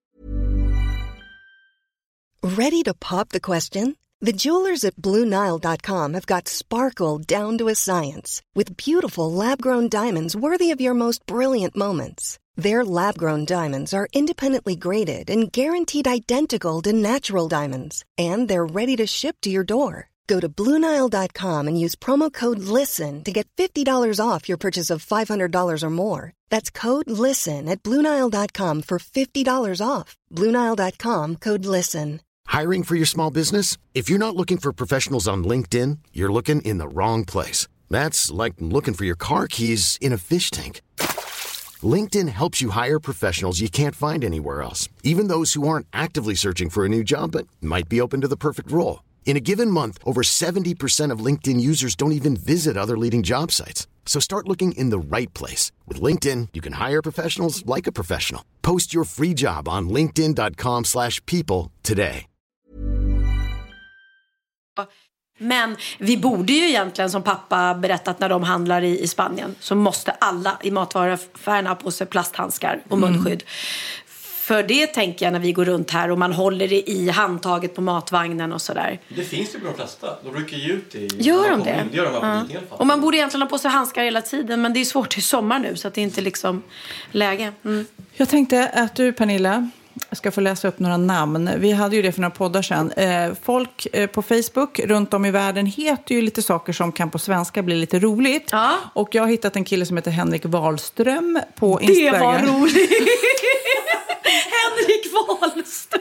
Ready to pop the question? The jewelers at BlueNile.com have got sparkle down to a science with beautiful lab-grown diamonds worthy of your most brilliant moments. Their lab-grown diamonds are independently graded and guaranteed identical to natural diamonds. And they're ready to ship to your door. Go to BlueNile.com and use promo code LISTEN to get $50 off your purchase of $500 or more. That's code LISTEN at BlueNile.com for $50 off. BlueNile.com, code LISTEN. Hiring for your small business? If you're not looking for professionals on LinkedIn, you're looking in the wrong place. That's like looking for your car keys in a fish tank. LinkedIn helps you hire professionals you can't find anywhere else, even those who aren't actively searching for a new job but might be open to the perfect role. In a given month, over 70% of LinkedIn users don't even visit other leading job sites. So start looking in the right place. With LinkedIn, you can hire professionals like a professional. Post your free job on linkedin.com/people today. Men vi borde ju egentligen, som pappa berättat, när de handlar i Spanien, så måste alla i matvaruaffärerna ha på sig plasthandskar och munskydd. För det tänker jag när vi går runt här och man håller det i handtaget på matvagnen och sådär. Det finns ju på de flesta. De brukar ge ut det i... Gör de det? Gör de här i alla fall. Och man borde egentligen ha på sig handskar hela tiden, men det är svårt till sommar nu så att det inte liksom läge. Jag tänkte att du, Pernilla, ska få läsa upp några namn. Vi hade ju det för några poddar sedan. Folk på Facebook runt om i världen heter ju lite saker som kan på svenska bli lite roligt. Ja. Och jag har hittat en kille som heter Henrik Wahlström på Instagram. Det var roligt! Henrik Wahlström!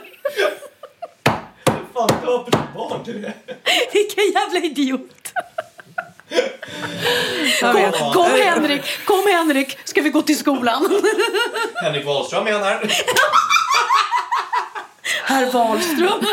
Fan, du har barn till det. Vilken jävla idiot! Kom Henrik, ska vi gå till skolan? Henrik Wahlström menar. Herr Wahlström.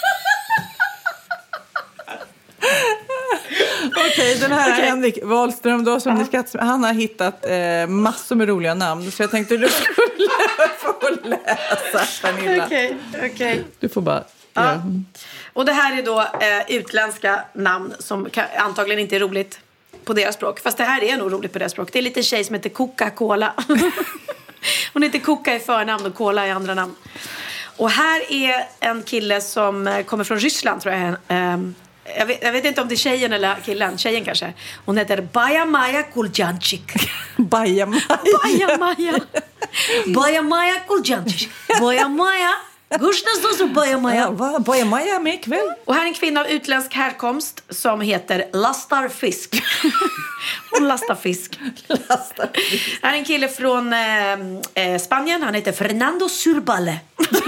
Okej, den här Henrik Wahlström då, som ni ska, han har hittat massor med roliga namn. Så jag tänkte du skulle få läsa, Pernilla. Okej. Du får bara... Ja. Och det här är då utländska namn som antagligen inte är roligt på deras språk. Fast det här är nog roligt på deras språk. Det är en liten tjej som heter Coca-Cola. Hon heter Coca i förnamn och Cola i andra namn. Och här är en kille som kommer från Ryssland, tror jag. Jag vet inte om det är tjejen eller killen. Tjejen kanske. Hon heter Bajamaja Kuljanchik. Bajamaja Kuljanchik. Bajamaja. Gursnas då så Bajamaja. Bajamaja med ikväll. Och här är en kvinna av utländsk härkomst som heter Lastar Fisk. Hon lastar fisk. Här är en kille från Spanien. Han heter Fernando Surballe.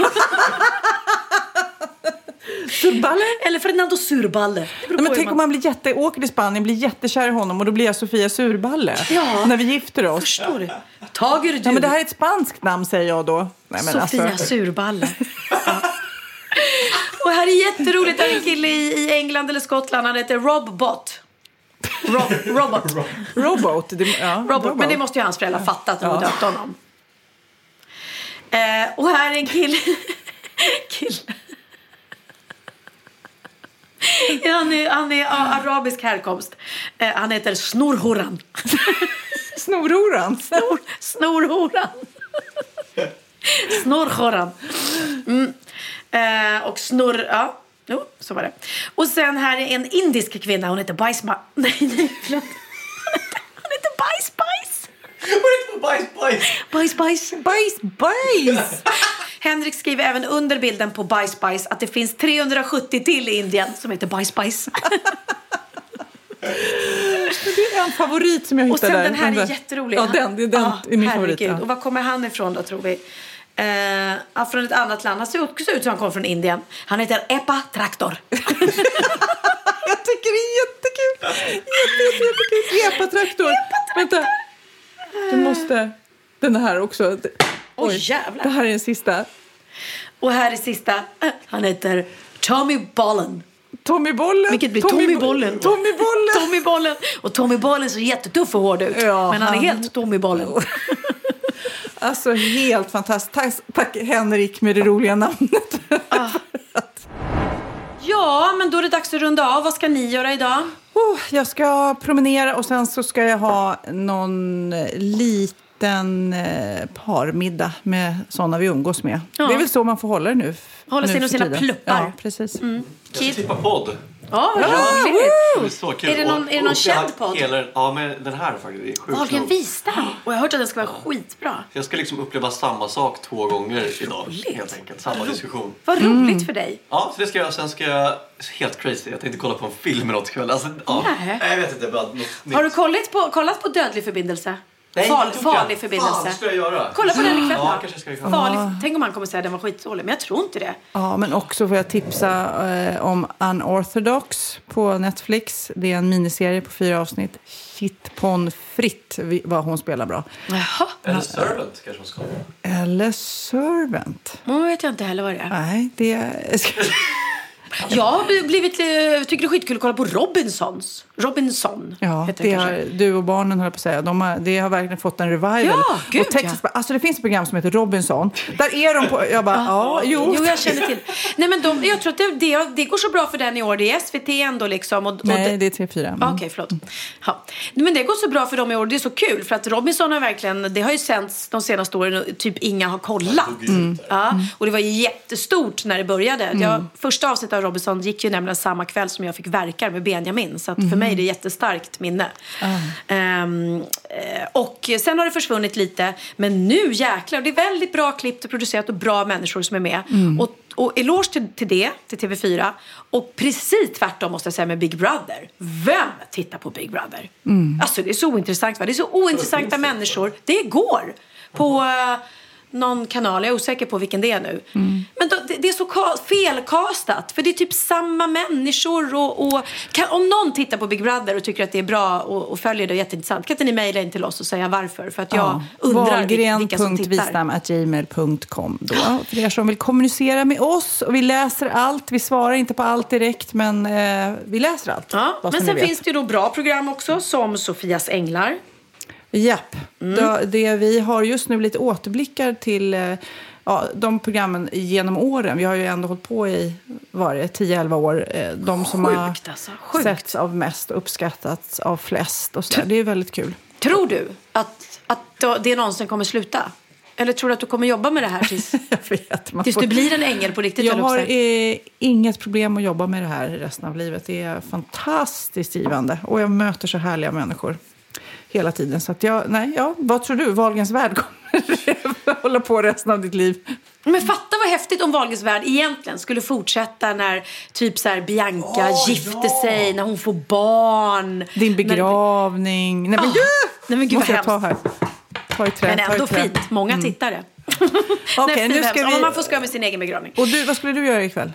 Surballe? Eller Fernando Surballe. Nej, men tänk om man blir åker till Spanien, blir jättekär i honom och då blir jag Sofia Surballe. Ja. När vi gifter oss. Förstår du? Tager du? Ja, men det här är ett spanskt namn, säger jag då. Nej, men Sofia Surballe. Ja. Och här är jätteroligt. Här är en kille i England eller Skottland. Han heter Robbot. Robot. Robot. Men det måste ju hans föräldrar fatta att de har döpt honom. Och här är en kille. Han är arabisk härkomst. Han heter Snorhoran. Snorhoran? Snorhoran. Snorhoran. Och snurr... Ja, jo, så var det. Och sen här är en indisk kvinna. Hon heter Bajsma... Nej, förlåt. Han heter Bajsbajs. Bajsbajs. Henrik skriver även under bilden på Bajsbajs att det finns 370 till i Indien som heter Bajsbajs. Det är en favorit som jag hittade. Och sen där. Den här är jätterolig. Ja, den är min favorit. Ja. Och var kommer han ifrån då, tror vi? Från ett annat land. Han ser också ut som han kommer från Indien. Han heter Epa Traktor. Jag tycker det är jättekul. Jättekul. Epa Traktor. Vänta. Du måste... Den här också. Oj, jävlar. Det här är den sista. Och här är sista. Han heter Tommy Bollen. Tommy Bollen. Vilket blir Tommy Bollen. Tommy Bollen. Och Tommy Bollen ser jättetuff och hård ut. Ja, men han är helt Tommy Bollen. Alltså helt fantastiskt. Tack Henrik med det roliga namnet. Ja, men då är det dags att runda av. Vad ska ni göra idag? Jag ska promenera och sen så ska jag ha någon liten parmiddag med sådana vi umgås med. Ja. Det är väl så man får hålla det nu. Hålla sig inom sina pluppar. Ja, precis. Jag ska tippa podd. Ja, det är så kul. Är det någon känd podd? Ja, men den här faktiskt är sjukt. Valgen Wistam. Och jag har hört att den ska vara skitbra. Jag ska liksom uppleva samma sak 2 gånger idag. Helt enkelt. Samma diskussion. Vad roligt för dig. Ja, så det ska jag. Sen ska jag... Helt crazy. Jag tänkte kolla på en film med något kväll. Alltså, ja. Jag vet inte. Bara har du kollat på Dödlig förbindelse? Nej, farlig förbindelse. Fan, det ska jag göra. Kolla på den ikväll. Ja, kanske ska jag göra. Tänk om han kommer säga att den var skitdålig. Men jag tror inte det. Ja, men också får jag tipsa om Unorthodox på Netflix. Det är en miniserie på 4 avsnitt. Shit Pon Fritt, vad hon spelar bra. Jaha. Eller Servant kanske hon ska. Eller Servant. Nu vet jag inte heller vad det är. Nej, det är... Jag har tycker det är skitkul att kolla på Robinson. Ja, du och barnen höll på att säga. Det har verkligen fått en revival. Ja, gud, och Texas, alltså det finns ett program som heter Robinson. Där är de på, jag bara, jo, jag känner till. Nej, men jag tror att det går så bra för den i år. Det är SVT ändå liksom. Nej, det är TV4. Okej, förlåt. Ja. Men det går så bra för dem i år. Det är så kul. För att Robinson har verkligen, det har ju sänts de senaste åren. Typ inga har kollat. Och det var ju jättestort när det började. Första avsnittet av Robinson gick ju nämligen samma kväll som jag fick verka med Benjamin. Så att för mig är det jättestarkt minne. Och sen har det försvunnit lite. Men nu jäklar. Det är väldigt bra klippt och producerat och bra människor som är med. Och eloge till TV4. Och precis tvärtom måste jag säga med Big Brother. Vem tittar på Big Brother? Alltså det är så ointressant, va? Det är så ointressanta människor. Det går på någon kanal, jag är osäker på vilken det är nu. Men det är så felkastat. För det är typ samma människor. Om någon tittar på Big Brother och tycker att det är bra och följer det, jätteintressant, kan inte ni mejla in till oss och säga varför? För att jag undrar vilka som tittar. Wahlgren.vistam@gmail.com då. För er som vill kommunicera med oss. Och vi läser allt. Vi svarar inte på allt direkt, men vi läser allt. Ja, men sen finns det ju då bra program också, som Sofias Änglar. Japp. Det vi har just nu lite återblickar till de programmen genom åren. Vi har ju ändå hållit på i 10-11 år. De som har setts av mest och uppskattats av flest. Och så. Det är väldigt kul. Tror du att det någonsin kommer sluta? Eller tror du att du kommer jobba med det här tills du blir en ängel på riktigt? Jag har inget problem att jobba med det här resten av livet. Det är fantastiskt givande. Och jag möter så härliga människor hela tiden. Så att vad tror du? Wahlgrens värld kommer hålla på resten av ditt liv? Men fatta vad häftigt om Wahlgrens värld egentligen skulle fortsätta när typ så här Bianca gifte sig, när hon får barn. Din begravning. Nej men gud vad hemskt. Men ändå fint. Många tittare. Okej, nu ska vi... Om man får ska med sin egen begravning. Och du, vad skulle du göra ikväll?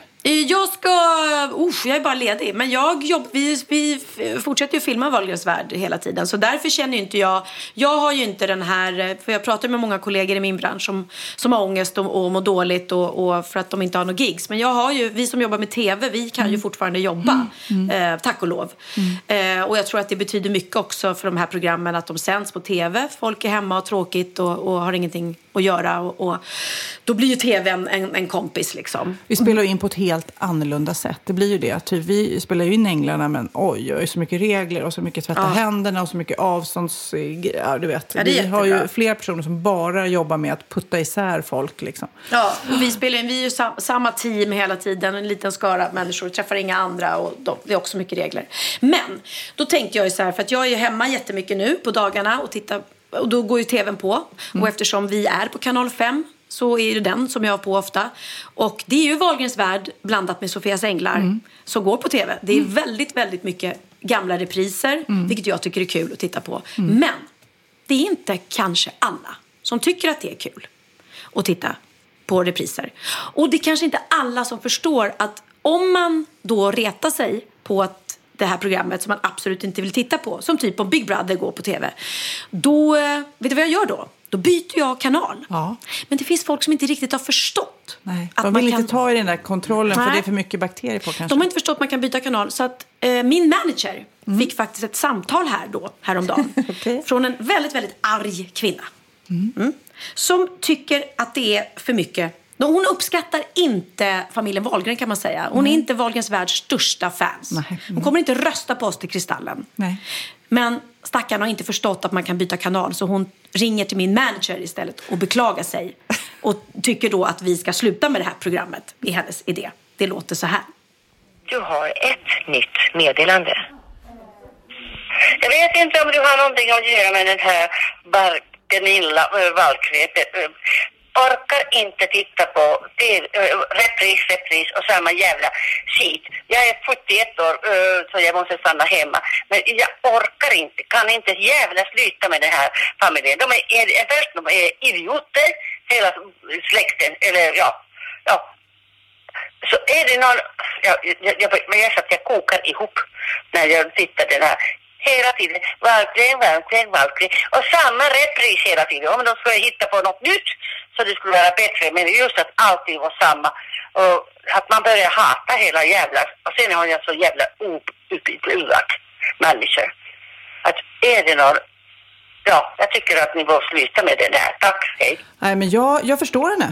Jag är bara ledig. Men vi fortsätter ju filma Wahlgrens värld hela tiden. Så därför känner ju inte jag har ju inte den här, för jag pratar med många kollegor i min bransch som har ångest och mår dåligt och för att de inte har några gigs. Men vi som jobbar med tv, vi kan ju fortfarande jobba. Tack och lov. Och jag tror att det betyder mycket också för de här programmen att de sänds på tv. Folk är hemma och tråkigt och har ingenting att göra. Och då blir ju tv en kompis liksom. Vi spelar in på ett helt annorlunda sätt. Det blir ju det. Typ, vi spelar ju in Änglarna, men så mycket regler och så mycket tvätta händerna och så mycket avstånds... Ja, du vet. Vi har ju fler personer som bara jobbar med att putta isär folk liksom. Ja, och vi spelar in, vi är ju samma team hela tiden. En liten skara människor, träffar inga andra och det är också mycket regler. Men då tänkte jag ju så här, för att jag är hemma jättemycket nu på dagarna och tittar, och då går ju tvn på. Och eftersom vi är på kanal 5 så är det den som jag har på ofta. Och det är ju Wahlgrens värld blandat med Sofias Änglar som går på tv. Det är väldigt, väldigt mycket gamla repriser, vilket jag tycker är kul att titta på. Men det är inte kanske alla som tycker att det är kul att titta på repriser. Och det är kanske inte alla som förstår att om man då retar sig på att det här programmet som man absolut inte vill titta på, som typ om Big Brother går på tv, då, vet du vad jag gör då? Då byter jag kanal. Ja. Men det finns folk som inte riktigt har förstått. Nej, de vill inte ta i den där kontrollen. Nej. För det är för mycket bakterier på kanske. De har inte förstått att man kan byta kanal. Så att min manager fick faktiskt ett samtal häromdagen. Okay. Från en väldigt, väldigt arg kvinna. Som tycker att det är för mycket. Hon uppskattar inte familjen Wahlgren, kan man säga. Hon är inte Wahlgrens världs största fans. Hon kommer inte rösta på oss till Kristallen. Nej. Men stackaren har inte förstått att man kan byta kanal. Så hon ringer till min manager istället och beklagar sig. Och tycker då att vi ska sluta med det här programmet i hennes idé. Det låter så här. Du har ett nytt meddelande. Jag vet inte om du har någonting att göra med den här Gunilla Wahlgren. Orkar inte titta på repris och samma jävla skit. Jag är 41 år så jag måste stanna hemma. Men jag orkar inte, kan inte jävla sluta med den här familjen. De är idioter, hela släkten, eller ja. Så är det någon, jag kokar ihop när jag tittar den här. Hela tiden, Wahlgren. Och samma repris hela tiden. Om de skulle hitta på något nytt så det skulle vara bättre. Men just att alltid var samma. Och att man börjar hata hela jävla... Och sen har jag så jävla uppbyggluvat människor. Att är det någon... Ja, jag tycker att ni bör sluta med det där. Tack, hej. Nej, men jag förstår henne.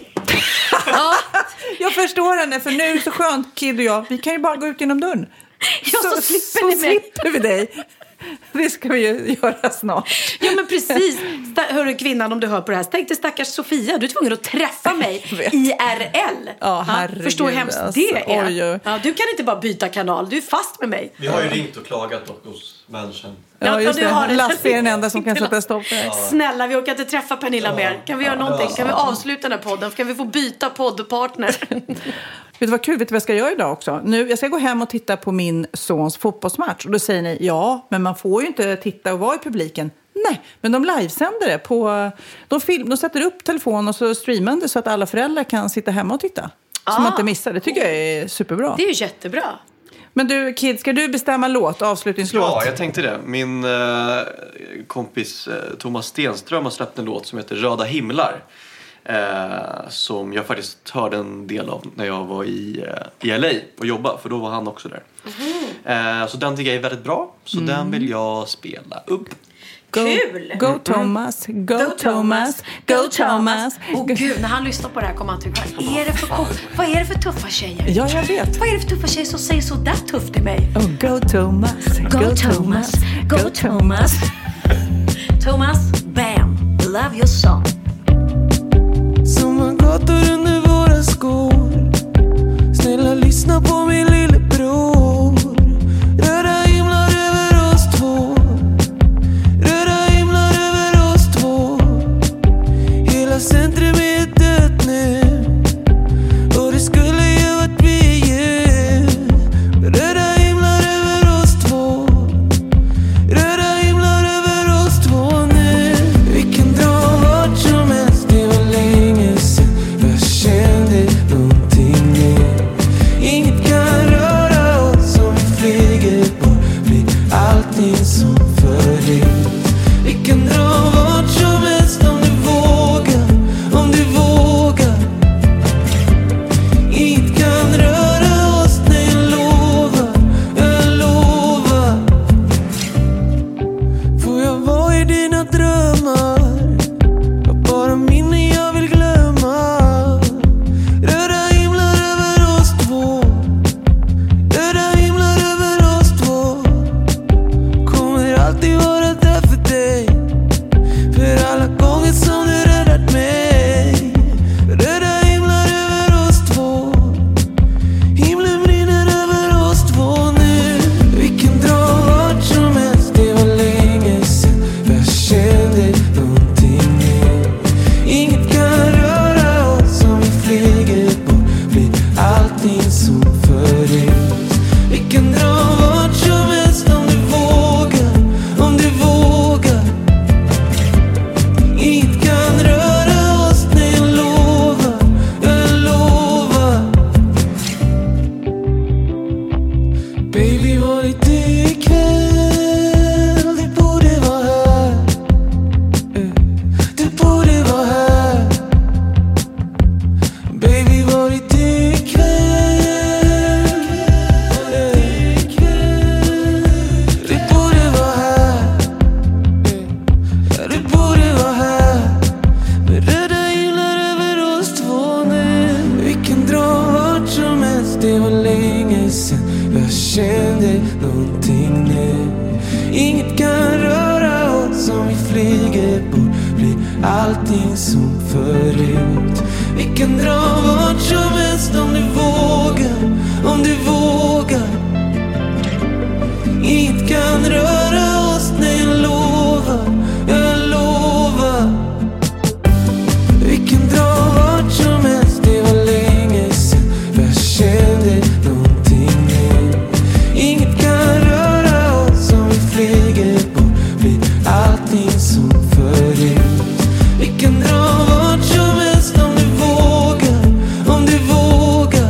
Jag förstår henne, för nu är det så skönt, Kid och jag. Vi kan ju bara gå ut genom dörren. Så slipper vi dig. Det ska vi ju göra snart. Ja, men precis. Hörru kvinnan, om du hör på det här. Tänk dig stackars Sofia. Du är tvungen att träffa mig IRL. Ja, herregud. Förstå hur hemskt alltså, det är. Oj. Ja, du kan inte bara byta kanal. Du är fast med mig. Vi har ju ringt och klagat hos människan. Ja, just det. Lasse är den enda som kan sätta stopp. Snälla, vi orkar inte träffa Pernilla mer. Kan vi göra någonting? Kan vi avsluta den här podden? Kan vi få byta poddpartner? Vet du vad kul? Vet du vad jag ska göra idag också? Jag ska gå hem och titta på min sons fotbollsmatch. Och då säger ni, ja, men man får ju inte titta och vara i publiken. Nej, men de livesänder det på... De sätter upp telefon och så streamar det så att alla föräldrar kan sitta hemma och titta. Så man inte missar. Det tycker jag är superbra. Det är ju jättebra. Men du, Kid, ska du bestämma avslutningslåt? Ja, jag tänkte det. Min kompis Thomas Stenström har släppt en låt som heter Röda himlar. Som jag faktiskt hörde en del av när jag var i LA och jobbade, för då var han också där. Så den tycker jag är väldigt bra, så den vill jag spela upp. Kul! Go Thomas, go Thomas, go Thomas. Gud, när han lyssnar på det här kommer han tycka, vad är det för tuffa tjejer? Ja, jag vet. Vad är det för tuffa tjejer som säger så där tufft till mig? Oh, go Thomas, go Thomas, go Thomas. Thomas, bam, love your song. Sommargator under våra skor. Snälla lyssna på min lillebror. Röda himlar över oss två. Röda himlar över oss två. Hela centrum är dött nu. Och det skulle ju varit vi ju. Röda himlar över oss två. Röda himlar över oss två nu. Vi kan dra vart som helst. Det var länge sedan jag kände någonting mer. Inget kan röra oss om vi flyger bort. Blir allting som förut. Vi kan dra vart som helst om du vågar. Om du vågar. Inget kan röra oss, nej jag lovar. Jag lovar. Får jag vara i dina drömmar? Jag bara minnen jag vill glömma. Röda himlar över oss två. Röda himlar över oss två. Kommer alltid vara där för dig. För alla gånger som du räddat mig. Röda himlar över oss två. Himlen brinner över oss två nu. Vi kan dra vart som helst. Det var länge sedan jag kände någonting mer. Inget kan röra oss om vi flyger bort. Blir allting som förut. Vi kan dra vart som helst om du vågar. Om du vågar. Inget kan röra oss, nej jag lovar. Jag lovar. Baby, var är du ikväll? Du borde vara här. Du borde vara här. Baby, var är du ikväll? Du borde vara här. Du borde vara här. Med röda himlar över oss två nu. Vi kan dra vart som helst. Det var länge sedan jag kände någonting nu. Inget kan röra oss om vi flyger bort. Blir allting som förut. Vi kan dra vart som helst om du vågar. Om du vågar. Inget kan röra oss, nej jag lovar. Jag lovar. Vi kan dra vart som helst. Det var länge sedan jag kände någonting nu. Inget kan röra oss om vi flyger bort. Blir allting som förut. Vi kan dra vart som helst om du vågar. Om du vågar.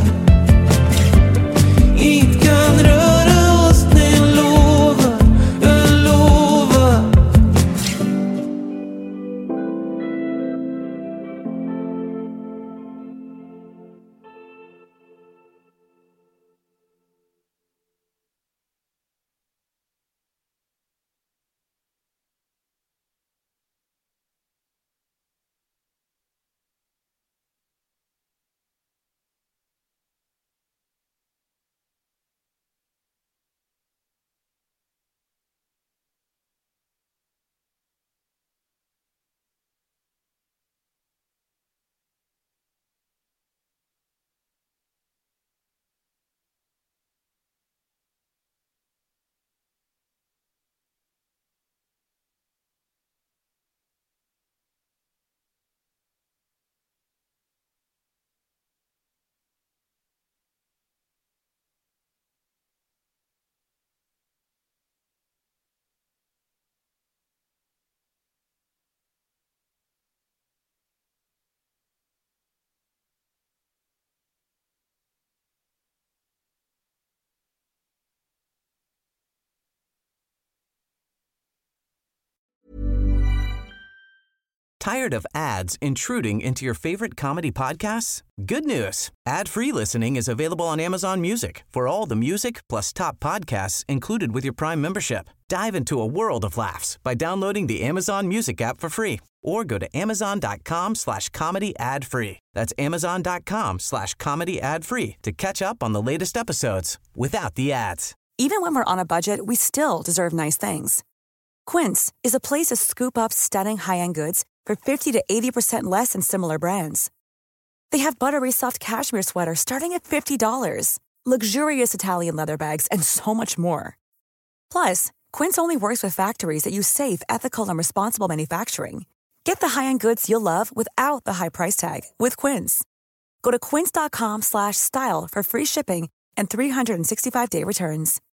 Tired of ads intruding into your favorite comedy podcasts? Good news. Ad-free listening is available on Amazon Music for all the music plus top podcasts included with your Prime membership. Dive into a world of laughs by downloading the Amazon Music app for free or go to amazon.com/comedy ad-free. That's amazon.com/comedy ad-free to catch up on the latest episodes without the ads. Even when we're on a budget, we still deserve nice things. Quince is a place to scoop up stunning high-end goods for 50 to 80% less than similar brands. They have buttery soft cashmere sweaters starting at $50, luxurious Italian leather bags, and so much more. Plus, Quince only works with factories that use safe, ethical, and responsible manufacturing. Get the high-end goods you'll love without the high price tag with Quince. Go to quince.com/style for free shipping and 365-day returns.